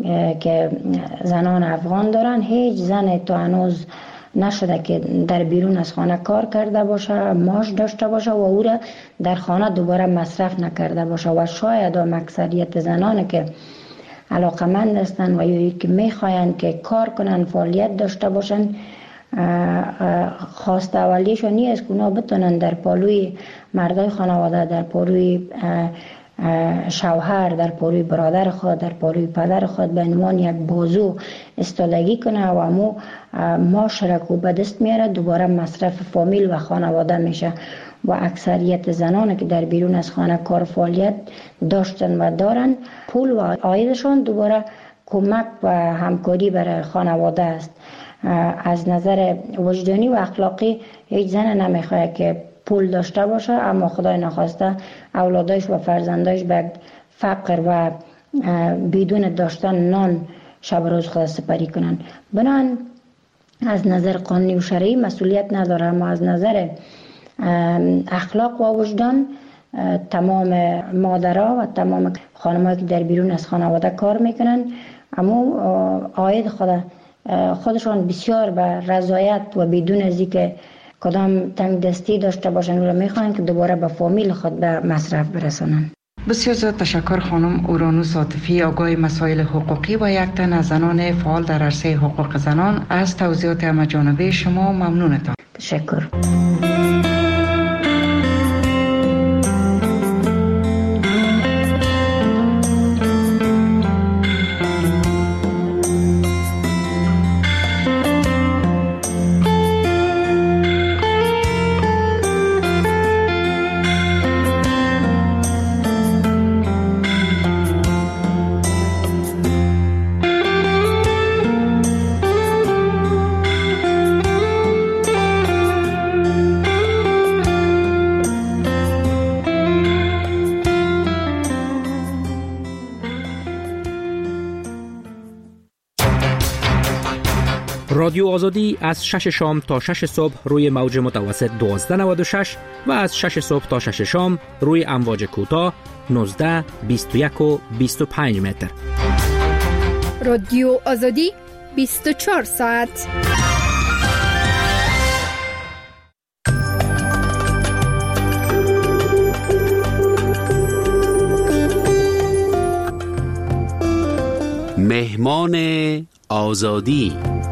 که زنان افغان دارن، هیچ زن تا هنوز نشده که در بیرون از خانه کار کرده باشه، معاش داشته باشه و او را در خانه دوباره مصرف نکرده باشه. و شاید هم اکثریت زنان که علاقمند هستند و یا که میخواین که کار کنن، فعالیت داشته باشن، خواست اولیشون نیست که اونا بتونن در پالوی مردای خانواده، در پالوی شوهر، در پالوی برادر خود، در پالوی پدر خود به عنوان یک بازو استادگی کنه و امو معاشره کو به دست میاره، دوباره مصرف فامیل و خانواده میشه. و اکثریت زنان که در بیرون از خانه کار فعالیت داشتن و دارن، پول و عایدشان دوباره کمک و همکاری برای خانواده است. از نظر وجدانی و اخلاقی هیچ زن نمیخواد که پول داشته باشه اما خدای نخواسته اولادش و فرزندش به فقر و بدون داشتن نان شب روز خود سپری کنن. بنان از نظر قانونی و شرعی مسئولیت نداره، اما از نظر اخلاق و وجدان تمام مادرها و تمام خانم‌هایی که در بیرون از خانواده کار میکنن اما عاید خود خودشان بسیار به رضایت و بدون از اینکه کدام تنگ دستی داشته باشن و میخوان که دوباره به فامیل خود به مصرف برسانن. بسیار زیاد تشکر خانم اورانوس عاطفی، آگاه مسائل حقوقی و یک تن از زنان فعال در عرصه حقوق زنان. از توضیحات همه‌جانبه شما ممنونتان. تشکر. رادیو آزادی از شش شام تا شش صبح روی موج متوسط دوازده نود و شش و از شش صبح تا شش شام روی امواج کوتاه نوزده، بیست و یک و بیست و پنج متر. رادیو آزادی بیست و چهار ساعت. مهمان آزادی.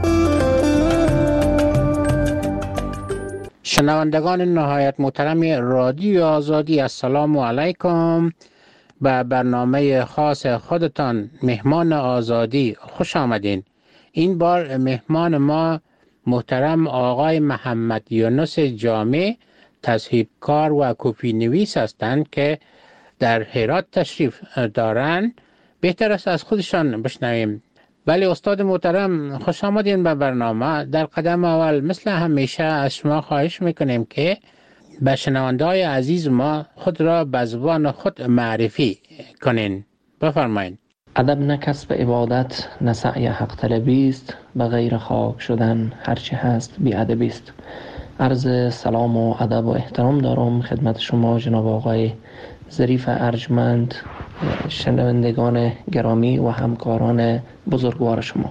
شنوندگان نهایت محترم رادیو آزادی، السلام علیکم. به برنامه خاص خودتان مهمان آزادی خوش آمدین. این بار مهمان ما محترم آقای محمد یونس جامی، تصحیح‌کار و کپی نویس هستند که در هرات تشریف دارند. بهتر است از خودشان بشنویم. ولی استاد محترم خوش آمدین به برنامه. در قدم اول مثل همیشه از شما خواهش میکنیم که به شنونده‌های عزیز ما خود را به زبان خود معرفی کنین. بفرمایید. ادب نه کسب عبادت، نه سعی حق طلبی است، به غیر خاک شدن هرچی هست بی ادبی است. عرض سلام و ادب و احترام دارم خدمت شما جناب آقای ظریف ارجمند، شنوندگان گرامی و همکاران بزرگوار شما.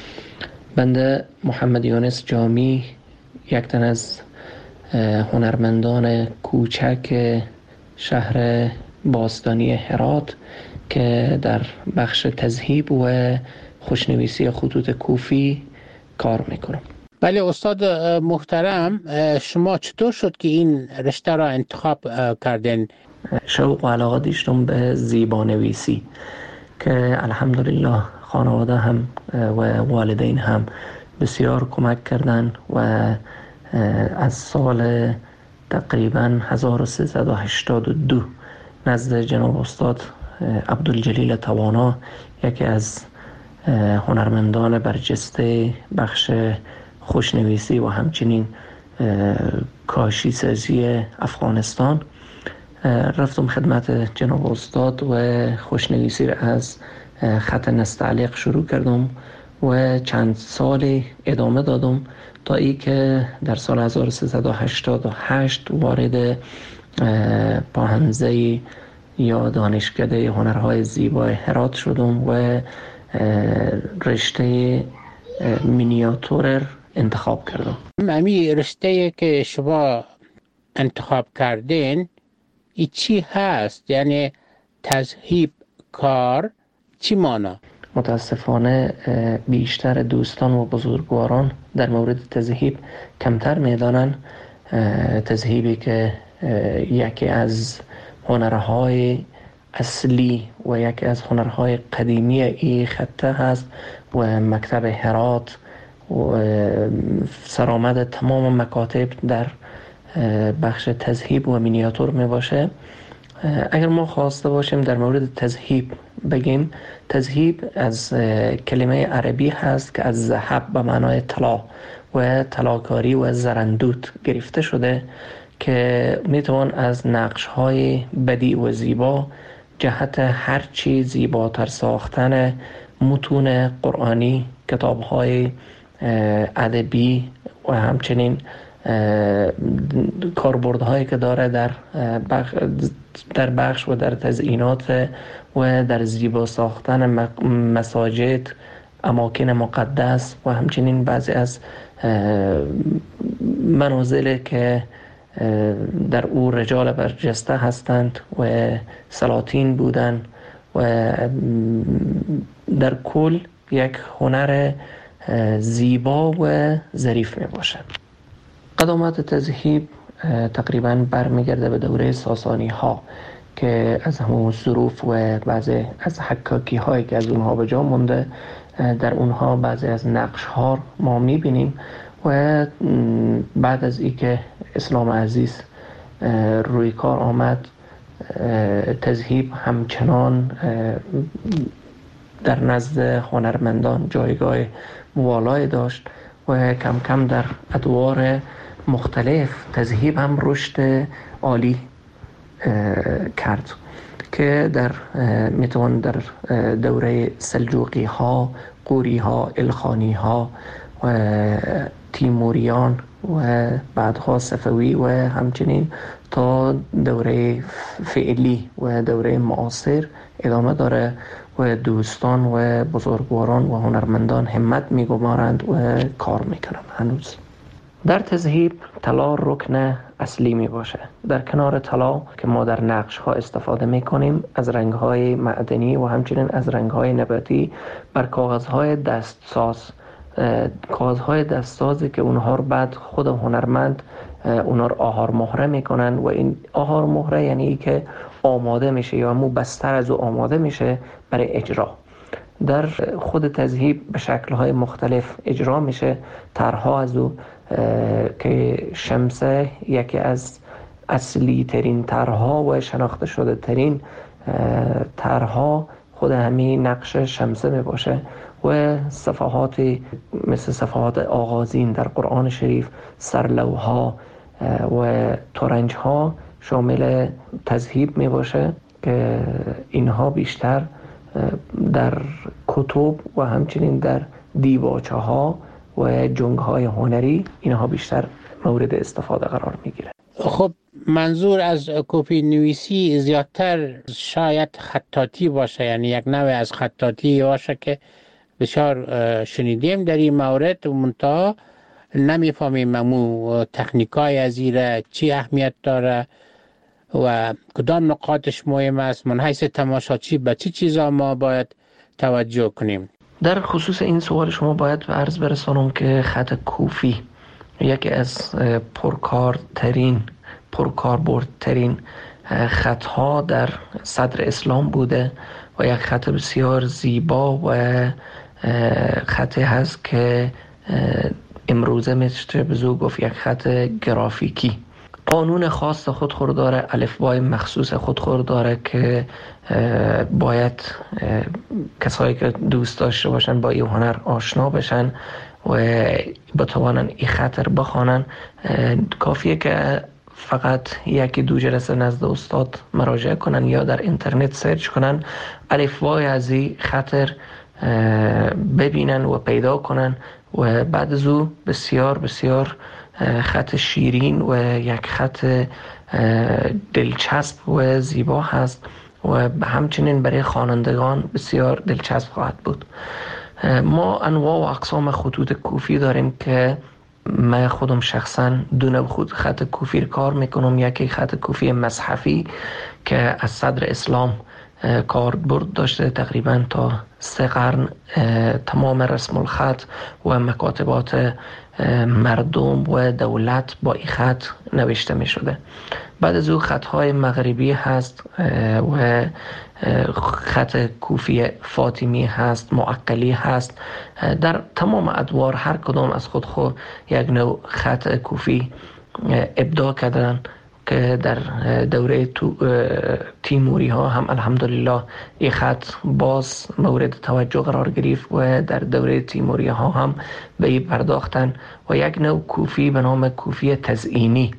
بنده محمد یونس جامی، یک تن از هنرمندان کوچک شهر باستانی هرات که در بخش تذهیب و خوشنویسی خطوط کوفی کار میکنم. بله استاد محترم، شما چطور شد که این رشته را انتخاب کردین؟ شوق و علاقه داشتم به زیبانویسی که الحمدلله خانواده هم و والدین هم بسیار کمک کردن و از سال تقریبا هزار و سیصد و هشتاد و دو نزد جناب استاد عبدالجلیل توانا، یکی از هنرمندان برجسته بخش خوشنویسی و همچنین کاشی سازی افغانستان، رفتم خدمت جناب استاد و خوشنویسی را از خط نستعلیق شروع کردم و چند سالی ادامه دادم تا ای که در سال هزار و سیصد و هشتاد و هشت وارد پاهنزه یا دانشکده هنرهای زیبای هرات شدم و رشته مینیاتور انتخاب کردم. امی رشته که شما انتخاب کردین ای چی هست؟ یعنی تذهیب کار چی مانا؟ متاسفانه بیشتر دوستان و بزرگواران در مورد تذهیب کمتر میدانن. تذهیبی که یکی از هنرهای اصلی و یکی از هنرهای قدیمی ای خطه هست و مکتب هرات و سرآمد تمام مکاتب در بخش تذهیب و مینیاتور می باشه. اگر ما خواسته باشیم در مورد تذهیب بگیم، تذهیب از کلمه عربی هست که از ذهب به معنای طلا و طلاکاری و زرندوت گرفته شده که میتوان از نقش‌های بدیع و زیبا جهت هر چی زیباتر ساختن متون قرآنی، کتاب‌های ادبی و همچنین کاربردهایی که داره در بخش در بخش و در تزیینات و در زیبا ساختن مساجد، اماکن مقدس و همچنین بعضی از منازل که در او رجال برجسته هستند و سلاطین بودند و در کل یک هنر زیبا و ظریف می باشد. قدامت تذهیب تقریبا برمیگرده به دوره ساسانی ها که از همون ظروف و بعضی از حکاکی هایی که از اونها به جا مونده، در اونها بعضی از نقش ها ما میبینیم و بعد از ای که اسلام عزیز روی کار آمد، تذهیب همچنان در نزد هنرمندان جایگاه موالای داشت و کم کم در ادوار مختلف تذهیب هم رشد عالی کرد که در میتوان در دوره سلجوقی ها، قوری ها، الخانی ها و تیموریان و بعدها صفوی و همچنین تا دوره فعلی و دوره معاصر ادامه داره و دوستان و بزرگواران و هنرمندان همت میگمارند و کار میکنند. هنوز در تذهیب طلا رکن اصلی می باشه. در کنار طلا که ما در نقش ها استفاده می کنیم، از رنگ های معدنی و همچنین از رنگ های نباتی بر کاغذ های دستساز، کاغذ های دستسازی که اونها رو بعد خود هنرمند اونها رو آهار مهره میکنن و این آهار مهره یعنی ای که آماده میشه یا مو بستر از او آماده میشه برای اجرا. در خود تذهیب به شکل‌های مختلف اجرا میشه. طرح‌ها از او که شمسه یکی از اصلی ترین طرح‌ها و شناخته شده ترین طرح‌ها خود همین نقش شمسه می باشه و صفحات مثل صفحات آغازین در قرآن شریف، سرلوها و ترنج‌ها شامل تذهیب می باشه که اینها بیشتر در کتب و همچنین در دیباچه ها و جنگ های هنری اینها بیشتر مورد استفاده قرار می گیره. خب منظور از کپی نویسی زیادتر شاید خطاطی باشه، یعنی یک نوع از خطاطی باشه که بسیار شنیدیم در این مورد و منتها نمیفهمیم ممو تکنیکای از ایره چی اهمیت داره و کدام نقاطش مهم است. من حیث تماشاچی به چی چیزا ما باید توجه کنیم؟ در خصوص این سوال شما باید به عرض برسانم که خط کوفی یکی از پرکارترین پرکاربردترین خطها در صدر اسلام بوده و یک خط بسیار زیبا و خطی هست که امروزه میشه بزرگ گفت یک خط گرافیکی. قانون خاص خود داره، الفبای مخصوص خود داره که باید کسایی که دوست داشته باشن با این هنر آشنا بشن و بتوانن این خط رو بخوانن. کافیه که فقط یکی دو جلسه نزد استاد مراجعه کنن یا در اینترنت سرچ کنن، الفبای از این خط ببینن و پیدا کنن و بعد از او بسیار بسیار خط شیرین و یک خط دلچسب و زیبا هست و همچنین برای خوانندگان بسیار دلچسب خواهد بود. ما انواع و اقسام خطوط کوفی داریم که من خودم شخصا دو نوع خط کوفی کار میکنم. یکی خط کوفی مصحفی که از صدر اسلام کاربرد داشته، تقریبا تا سه قرن تمام رسم الخط و مکاتبات مردم و دولت با این خط نوشته می شده. بعد از او خطهای مغربی هست و خط کوفی فاطمی هست، معقلی هست. در تمام ادوار هر کدام از خود خود یک نوع خط کوفی ابداع کردن که در دوره تیموری ها هم الحمدلله این خط باز مورد توجه قرار گرفت و در دوره تیموری ها هم به این پرداختن و یک نوع کوفی به نام کوفی تزئینی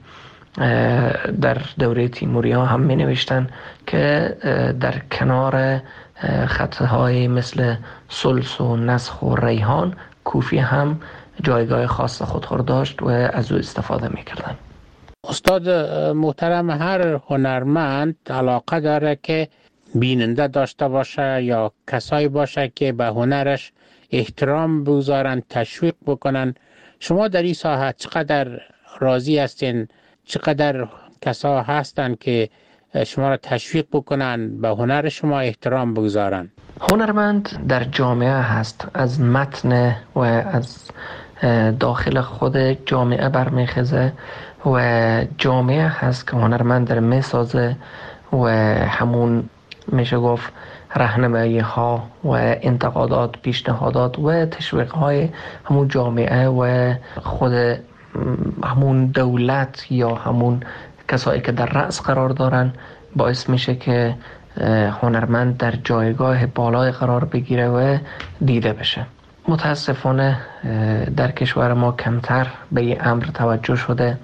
در دوره تیموری ها هم می نوشتن که در کنار خطهای مثل سلس و نسخ و ریحان کوفی هم جایگاه خاص خود داشت و از او استفاده می کردن. استاد محترم، هر هنرمند علاقه داره که بیننده داشته باشه یا کسایی باشه که به هنرش احترام بگذارن، تشویق بکنن. شما در این ساحه چقدر راضی هستین؟ چقدر کسا هستن که شما را تشویق بکنن، به هنر شما احترام بگذارن؟ هنرمند در جامعه هست، از متن و از داخل خود جامعه برمیخزه و جامعه هست که هنرمند در میسازه و همون میشه گفت راهنمایی ها و انتقادات، پیشنهادات و تشویق های همون جامعه و خود همون دولت یا همون کسایی که در رأس قرار دارن باعث میشه که هنرمند در جایگاه بالای قرار بگیره و دیده بشه. متاسفانه در کشور ما کمتر به این امر توجه شده.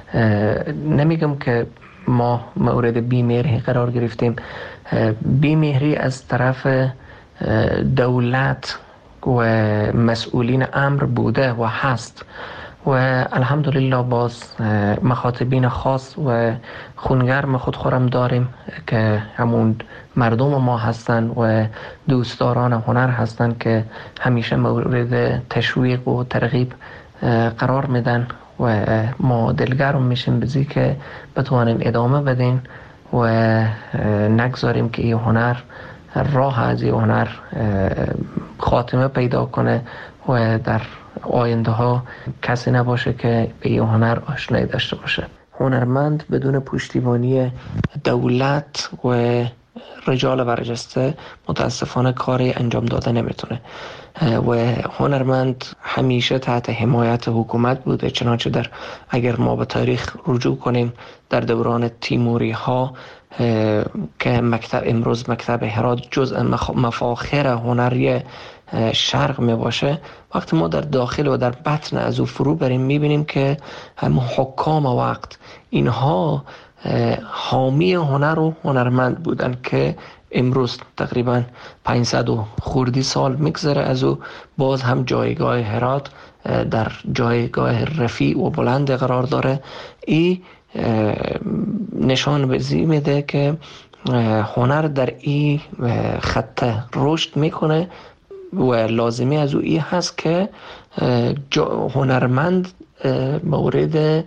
نمیگم که ما مورد بیمهری قرار گرفتیم، بیمهری از طرف دولت و مسئولین امر بوده و هست و الحمدلله باز مخاطبین خاص و خونگرم خود خورم داریم که همون مردم ما هستن و دوستداران هنر هستن که همیشه مورد تشویق و ترغیب قرار میدن و ما دلگرم میشیم بزی که بتوانیم ادامه بدیم و نگذاریم که این هنر راه از این هنر خاتمه پیدا کنه و در آینده ها کسی نباشه که به این هنر آشنایی داشته باشه. هنرمند بدون پشتیبانی دولت و رجال برجسته متاسفانه کاری انجام داده نمیتونه و هنرمند همیشه تحت حمایت حکومت بوده. چنانچه در اگر ما به تاریخ رجوع کنیم در دوران تیموری ها که مکتب امروز مکتب هرات جزء مفاخر هنری شرق می باشه، وقتی ما در داخل و در بطن از او فرو بریم میبینیم که هم حکام وقت اینها حامی هنر و هنرمند بودن که امروز تقریبا پانصد و خوردی سال میگذره از او باز هم جایگاه هرات در جایگاه رفیع و بلند قرار داره. این نشان بزی میده که هنر در این خط رشد میکنه و لازمی از او این هست که هنرمند مورد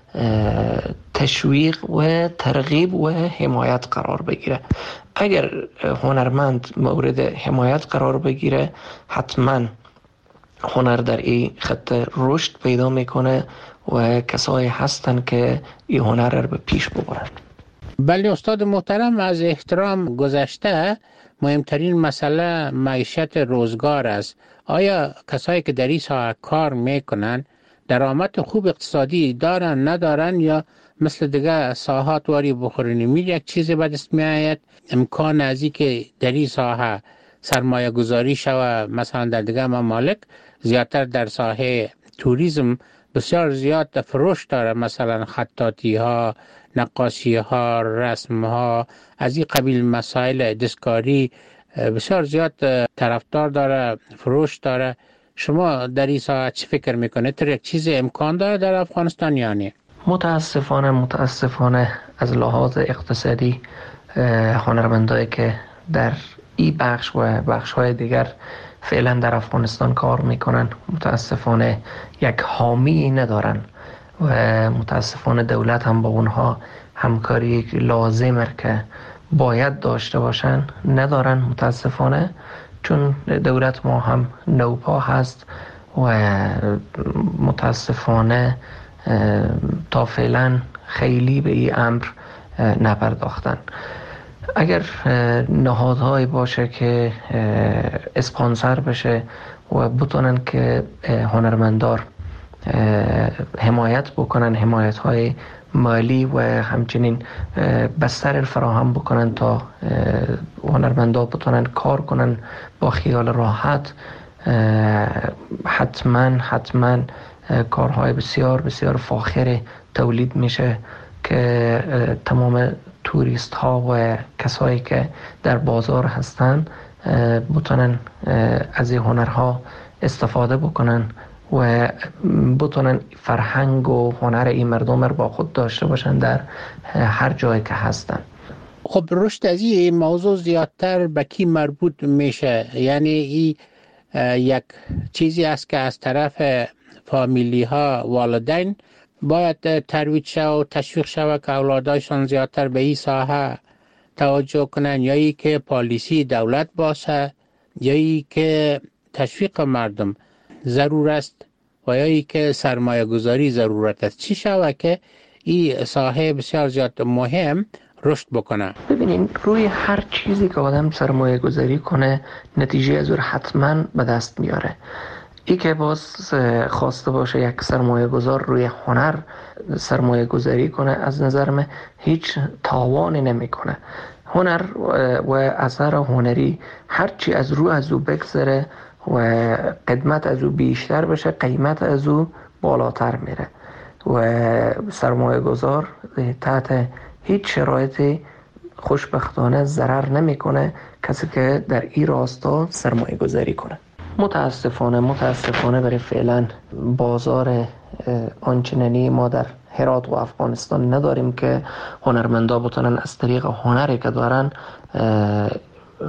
تشویق و ترغیب و حمایت قرار بگیره. اگر هنرمند مورد حمایت قرار بگیره حتما هنر در این خط رشد پیدا میکنه و کسایی هستن که این هنر رو به پیش ببرن. بله استاد محترم، از احترام گذشته مهمترین مسئله معیشت روزگار است. آیا کسایی که در این ساحه کار میکنن درآمد خوب اقتصادی دارن ندارن یا مثل دیگه ساحات واری بخورنی می یک چیزی به دست می آید؟ امکان از این که در این ساحه سرمایه گذاری شود مثلا در دیگه ممالک زیادتر در ساحه توریسم بسیار زیاد فروش داره، مثلا خطاطی ها، نقاشی ها، رسم ها، از این قبیل مسائل دستکاری بسیار زیاد طرفدار داره، فروش داره. شما در این ساعت چی فکر میکنید؟ تر یک چیز امکان داره در افغانستان یا نه؟ متاسفانه متاسفانه از لحاظ اقتصادی هنرمندایی که در این بخش و بخش های دیگر فعلا در افغانستان کار میکنن متاسفانه یک حامی ندارن و متاسفانه دولت هم با اونها همکاری لازمه که باید داشته باشن ندارن متاسفانه، چون دولت ما هم نوپا هست و متاسفانه تا فعلا خیلی به این امر نپرداختن. اگر نهادهایی باشه که اسپانسر بشه و بتونن که هنرمندار حمایت بکنن، حمایت های مالی و همچنین بستر فراهم بکنن تا هنرمندا بتونن کار کنن با خیال راحت، حتما حتما کارهای بسیار بسیار فاخر تولید میشه که تمام توریست ها و کسایی که در بازار هستن بتونن از این هنرها استفاده بکنن و بتونن فرهنگ و هنر این مردم رو با خود داشته باشن در هر جایی که هستن. خب رشد از این موضوع زیادتر به کی مربوط میشه؟ یعنی این یک چیزی است که از طرف فامیلی ها، والدین باید ترویج شود و تشویق شود که اولادایشان زیادتر به این ساحه توجه کنن، یا ای که پالیسی دولت باشه، یا ای که تشویق مردم ضرور است و یا ای که سرمایه گذاری ضرورت است؟ چی شود که این ساحه بسیار زیاد مهم رشد بکنه؟ ببینین روی هر چیزی که آدم سرمایه گذاری کنه نتیجه از اون حتما به دست میاره. ای که باز خواسته باشه یک سرمایه گذار روی هنر سرمایه گذاری کنه از نظر من هیچ تاوانی نمی کنه. هنر و اثر هنری هرچی از رو از او بگذره و قدمت از او بیشتر بشه قیمت از او بالاتر میره و سرمایه گذار تحت هیچ شرایطی خوشبختانه ضرر نمیکنه کسی که در این راستا سرمایه گذاری کنه. متاسفانه متاسفانه برای فعلا بازار آنچنانی ما در هرات و افغانستان نداریم که هنرمندا بتونن از طریق هنری که دارن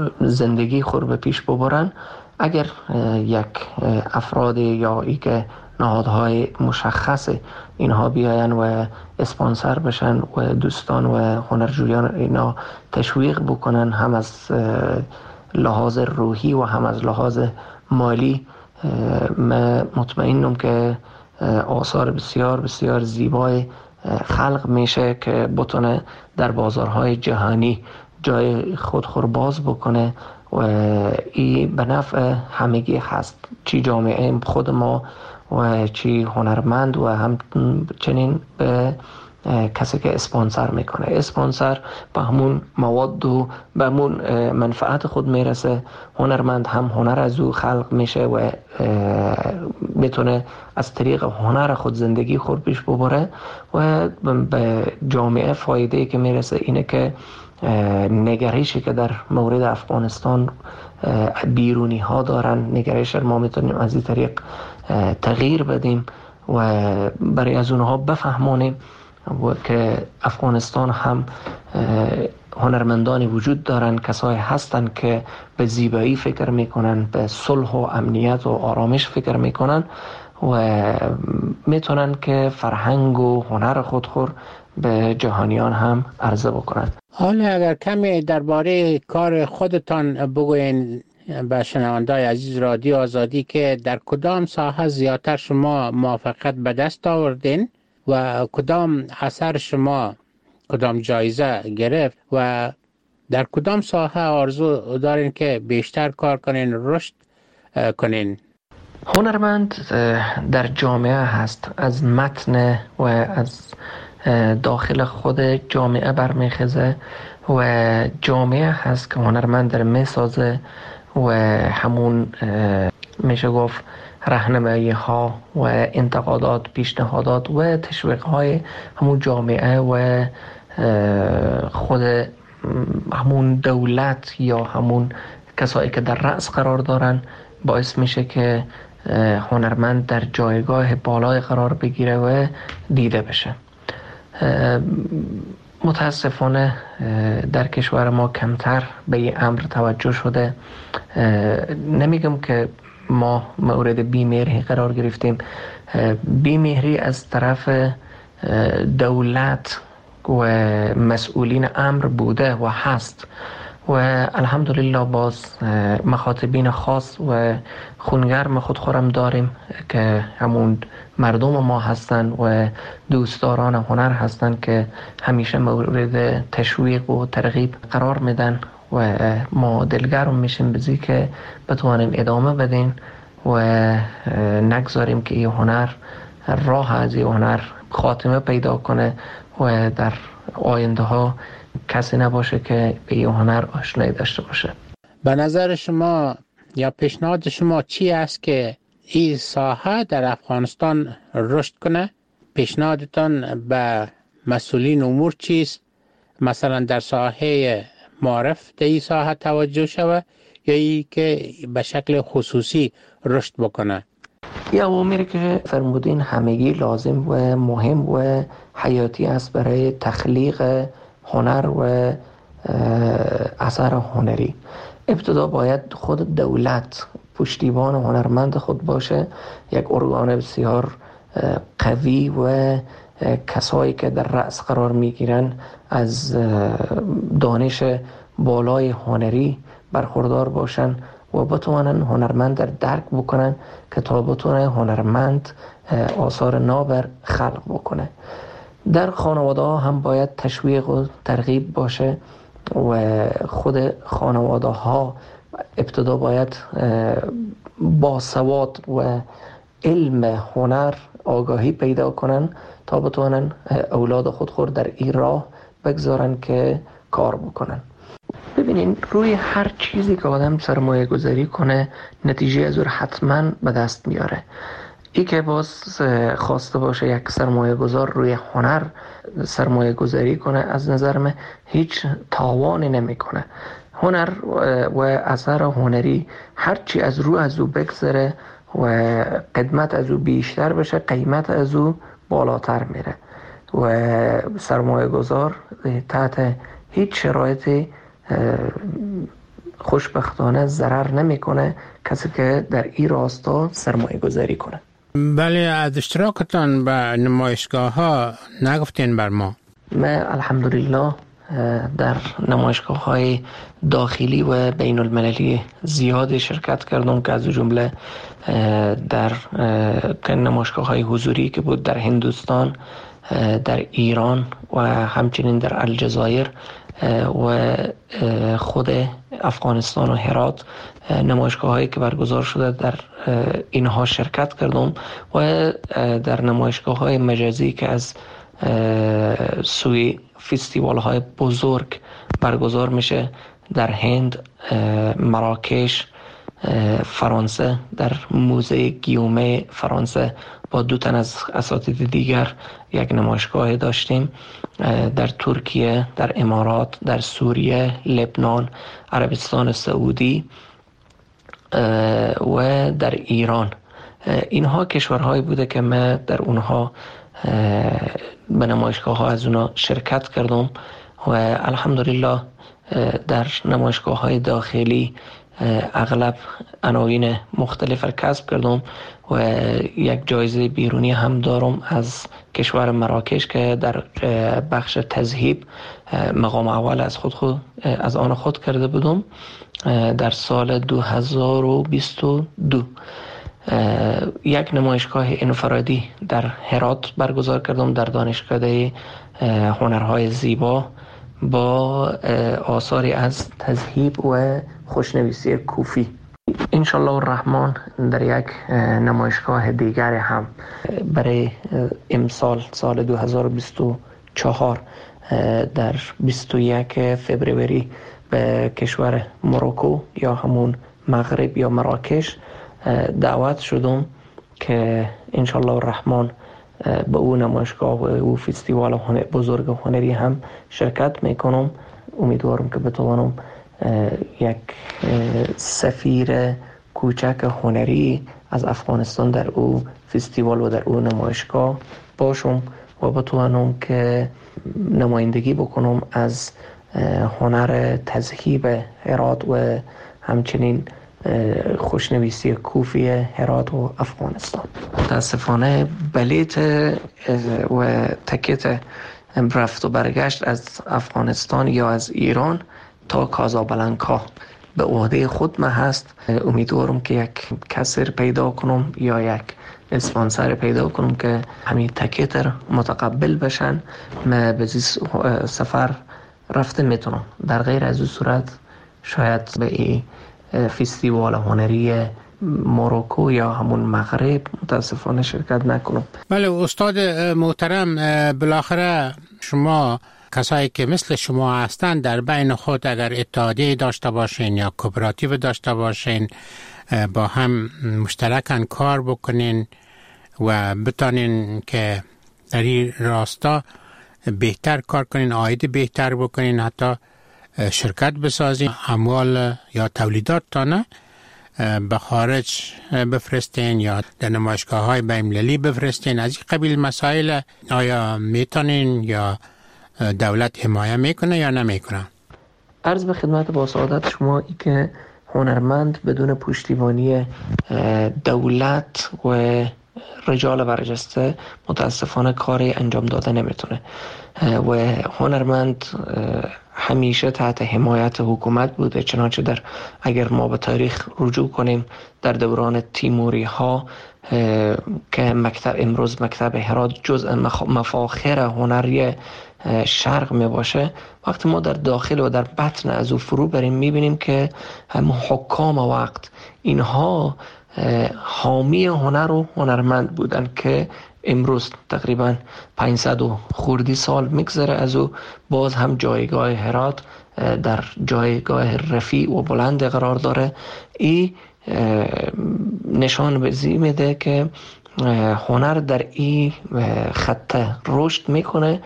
زندگی خود به پیش ببرن. اگر یک افراد یا ای که نهادهای مشخص اینها بیاین و اسپانسر بشن و دوستان و هنرجویان اینا تشویق بکنن، هم از لحاظ روحی و هم از لحاظ مالی. من مطمئنم که آثار بسیار بسیار زیبای خلق میشه که بتونه در بازارهای جهانی جای خود باز بکنه و این به نفع همگی هست، چی جامعه خود ما و چی هنرمند و همچنین به کسی که اسپانسر میکنه. اسپانسر به همون مواد و به همون منفعت خود میرسه. هنرمند هم هنر از او خلق میشه و میتونه از طریق هنر خود زندگی خود پیش ببره و به جامعه فایده که میرسه اینه که نگرشی که در مورد افغانستان بیرونی ها دارن، نگرش ما میتونیم از این طریق تغییر بدیم و برای از اونها بفهمانیم و که افغانستان هم هنرمندانی وجود دارن، کسایی هستن که به زیبایی فکر میکنن، به صلح و امنیت و آرامش فکر میکنن و میتونن که فرهنگ و هنر خودخور به جهانیان هم عرضه بکنن. حالا اگر کمی درباره کار خودتان بگوین به شنونده‌های عزیز رادیو آزادی که در کدام ساحه زیادتر شما موفقیت به دست آوردین و کدام اثر شما کدام جایزه گرفت و در کدام ساحه آرزو دارین که بیشتر کار کنین، رشد کنین؟ هنرمند در جامعه هست، از متن و از داخل خود جامعه برمیخیزه و جامعه هست که هنرمند در میسازه و همون میشه گفت راهنمایی ها و انتقادات، پیشنهادات و تشویق های همون جامعه و خود همون دولت یا همون کسایی که در رأس قرار دارن باعث میشه که هنرمند در جایگاه بالای قرار بگیره و دیده بشه. متاسفانه در کشور ما کمتر به این امر توجه شده. نمیگم که ما مورد بیمهری قرار گرفتیم، بیمهری از طرف دولت و مسئولین امر بوده و هست و الحمدلله باز مخاطبین خاص و خونگرم خودخورم داریم که همون مردم ما هستن و دوستداران هنر هستن که همیشه مورد تشویق و ترغیب قرار میدن و ما دلگرم میشیم بزی که بتوانیم ادامه بدیم و نگذاریم که این هنر راه از این هنر خاتمه پیدا کنه و در آینده ها کسی نباشه که به این هنر آشنایی داشته باشه. به نظر شما یا پیشنهاد شما چی است که این ساحه در افغانستان رشد کنه؟ پیشنهادتان به مسئولین امور چیست؟ مثلا در ساحه معرف در این ساحه توجه شوه یا ای که به شکل خصوصی رشد بکنه؟ یا اوامری که فرمودین همگی لازم و مهم و حیاتی است برای تخلیق هنر و اثر هنری. ابتدا باید خود دولت پشتیبان هنرمند خود باشه، یک ارگان بسیار قوی و کسایی که در رأس قرار میگیرن از دانش بالای هنری برخوردار باشن و بتوانن هنرمند در درک بکنن که تا بتونه هنرمند آثار نابر خلق بکنه. در خانواده ها هم باید تشویق و ترغیب باشه و خود خانواده ها ابتدا باید با سواد و علم هنر آگاهی پیدا کنن تا بتونن اولاد خود خود در این راه بگذارن که کار بکنن. ببینین روی هر چیزی که آدم سرمایه گذاری کنه نتیجه از اون حتما به دست میاره. ای که باز خواسته باشه یک سرمایه گذار روی هنر سرمایه گذاری کنه از نظر من هیچ تاوانی نمی کنه. هنر و اثر هنری هرچی از رو از او بگذره و قدمت از او بیشتر بشه قیمت از او بالاتر میره و سرمایه گذار تحت هیچ شرایطی خوشبختانه ضرر نمیکنه کسی که در این راستا سرمایه گذاری کنه. بله، از اشتراکتان به نمایشگاه ها نگفتین بر ما. من الحمدلله در نمایشگاه های داخلی و بین المللی زیاد شرکت کردم که از جمله در نمایشگاه های حضوری که بود در هندوستان، در ایران و همچنین در الجزایر و خود افغانستان و هرات، نمایشگاه هایی که برگزار شده در اینها شرکت کردم و در نمایشگاه های مجازی که از سوی فستیوال های بزرگ برگزار میشه در هند، مراکش، فرانسه، در موزه گیومه فرانسه با دو تن از اساتید دیگر یک نمایشگاه داشتیم. در ترکیه، در امارات، در سوریه، لبنان، عربستان سعودی و در ایران. اینها کشورهایی بوده که من در اونها به نمایشگاه ها از اونها شرکت کردم و الحمدلله در نمایشگاه های داخلی اغلب عناوین مختلف کسب کردم و یک جایزه بیرونی هم دارم از کشور مراکش که در بخش تذهیب مقام اول از خود, خود از آن خود کرده بودم در سال دو هزار و بیست و دو. یک نمایشگاه انفرادی در هرات برگزار کردم در دانشکده هنرهای زیبا با آثاری از تذهیب و خوشنویسی کوفی. انشالله الرحمن در یک نمایشگاه دیگر هم برای امسال سال دو هزار و بیست و چهار در بیست و یک فوریه به کشور مروکو یا همون مغرب یا مراکش دعوت شدم که انشالله الرحمن به او نمایشگاه و او فستیوال بزرگ هنری هم شرکت میکنم. امیدوارم که بتوانم یک سفیر کوچک هنری از افغانستان در او فستیوال و در او نمایشگاه باشم و بتوانم که نمایندگی بکنم از هنر تذهیب هرات و همچنین خوشنویسی کوفی هرات و افغانستان. متاسفانه بلیت و تکت رفت و برگشت از افغانستان یا از ایران تا کازابلانکا به عهده خود من هست. امیدوارم که یک کسر پیدا کنم یا یک اسپانسر پیدا کنم که همین تکت متقبل بشن من به سفر رفته میتونم. در غیر از این صورت شاید به این فستیوال هنری مروکو یا همون مغرب متاسفانه شرکت نکنم. بله استاد محترم، بالاخره شما کسایی که مثل شما هستند در بین خود اگر اتحادیه داشته باشین یا کوپراتیو داشته باشین با هم مشترکاً کار بکنین و بتانین که در این راستا بهتر کار کنین، عاید بهتر بکنین، حتی شرکت بسازین، اموال یا تولیدات تانه به خارج بفرستین یا در نمایشگاه های بین‌المللی بفرستین. از این قبیل مسائل آیا میتونین یا دولت حمایه میکنه یا نمیکنه؟ عرض به خدمت با سعادت شما ای که هنرمند بدون پشتیبانی دولت و رجال برجسته متاسفانه کاری انجام داده نمیتونه و هنرمند همیشه تحت حمایت حکومت بوده. چنانچه در اگر ما به تاریخ رجوع کنیم در دوران تیموری ها که مکتب امروز مکتب هرات جزء مفاخر هنری شرق می باشه، وقتی ما در داخل و در بطن از او فرو بریم میبینیم که هم حکام وقت اینها حامی هنر و هنرمند بودن که امروز تقریبا پانصد و خوردی سال میگذره از او باز هم جایگاه هرات در جایگاه رفیع و بلند قرار داره. این نشان بزی میده که هنر در این خط رشد میکنه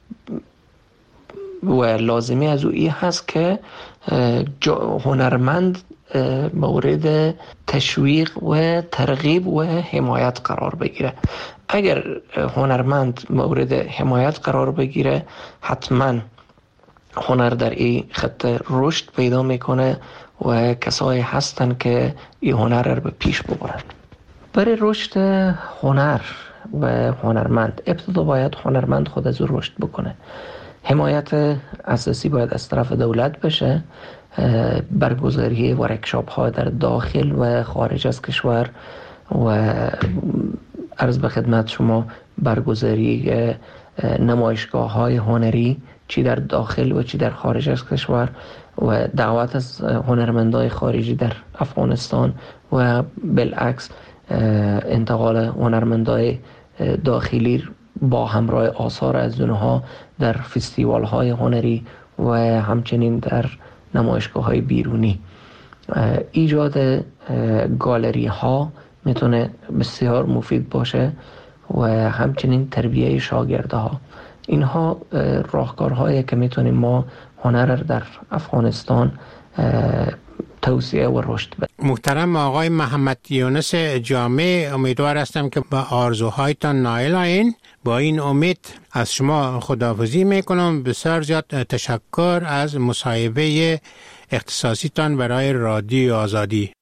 و لازمی از او این هست که هنرمند مورد تشویق و ترغیب و حمایت قرار بگیره. اگر هنرمند مورد حمایت قرار بگیره حتما هنر در این خط رشد پیدا میکنه و کسایی هستن که این هنر رو به پیش ببرن. برای رشد هنر و هنرمند ابتدا باید هنرمند خود از رشد بکنه. حمایت اساسی باید از طرف دولت بشه، برگزاری ورکشاپ ها در داخل و خارج از کشور و عرض به خدمت شما برگزاری نمایشگاه های هنری چی در داخل و چی در خارج از کشور و دعوت از هنرمندای خارجی در افغانستان و بالعکس انتقال هنرمندای داخلی با همراه آثار از اونها در فستیوال های هنری و همچنین در نمایشگاه های بیرونی. ایجاد گالری ها میتونه بسیار مفید باشه و همچنین تربیه شاگرده ها. اینها راهکارهایی که میتونیم ما هنر در افغانستان توسعه و رشد بدیم. محترم آقای محمد یونس جامع، امیدوار هستم که با آرزوهایتان نائل آیین. با این امید از شما خداحافظی میکنم. بسیار زیاد تشکر از مصاحبه اختصاصیتان برای رادیو آزادی.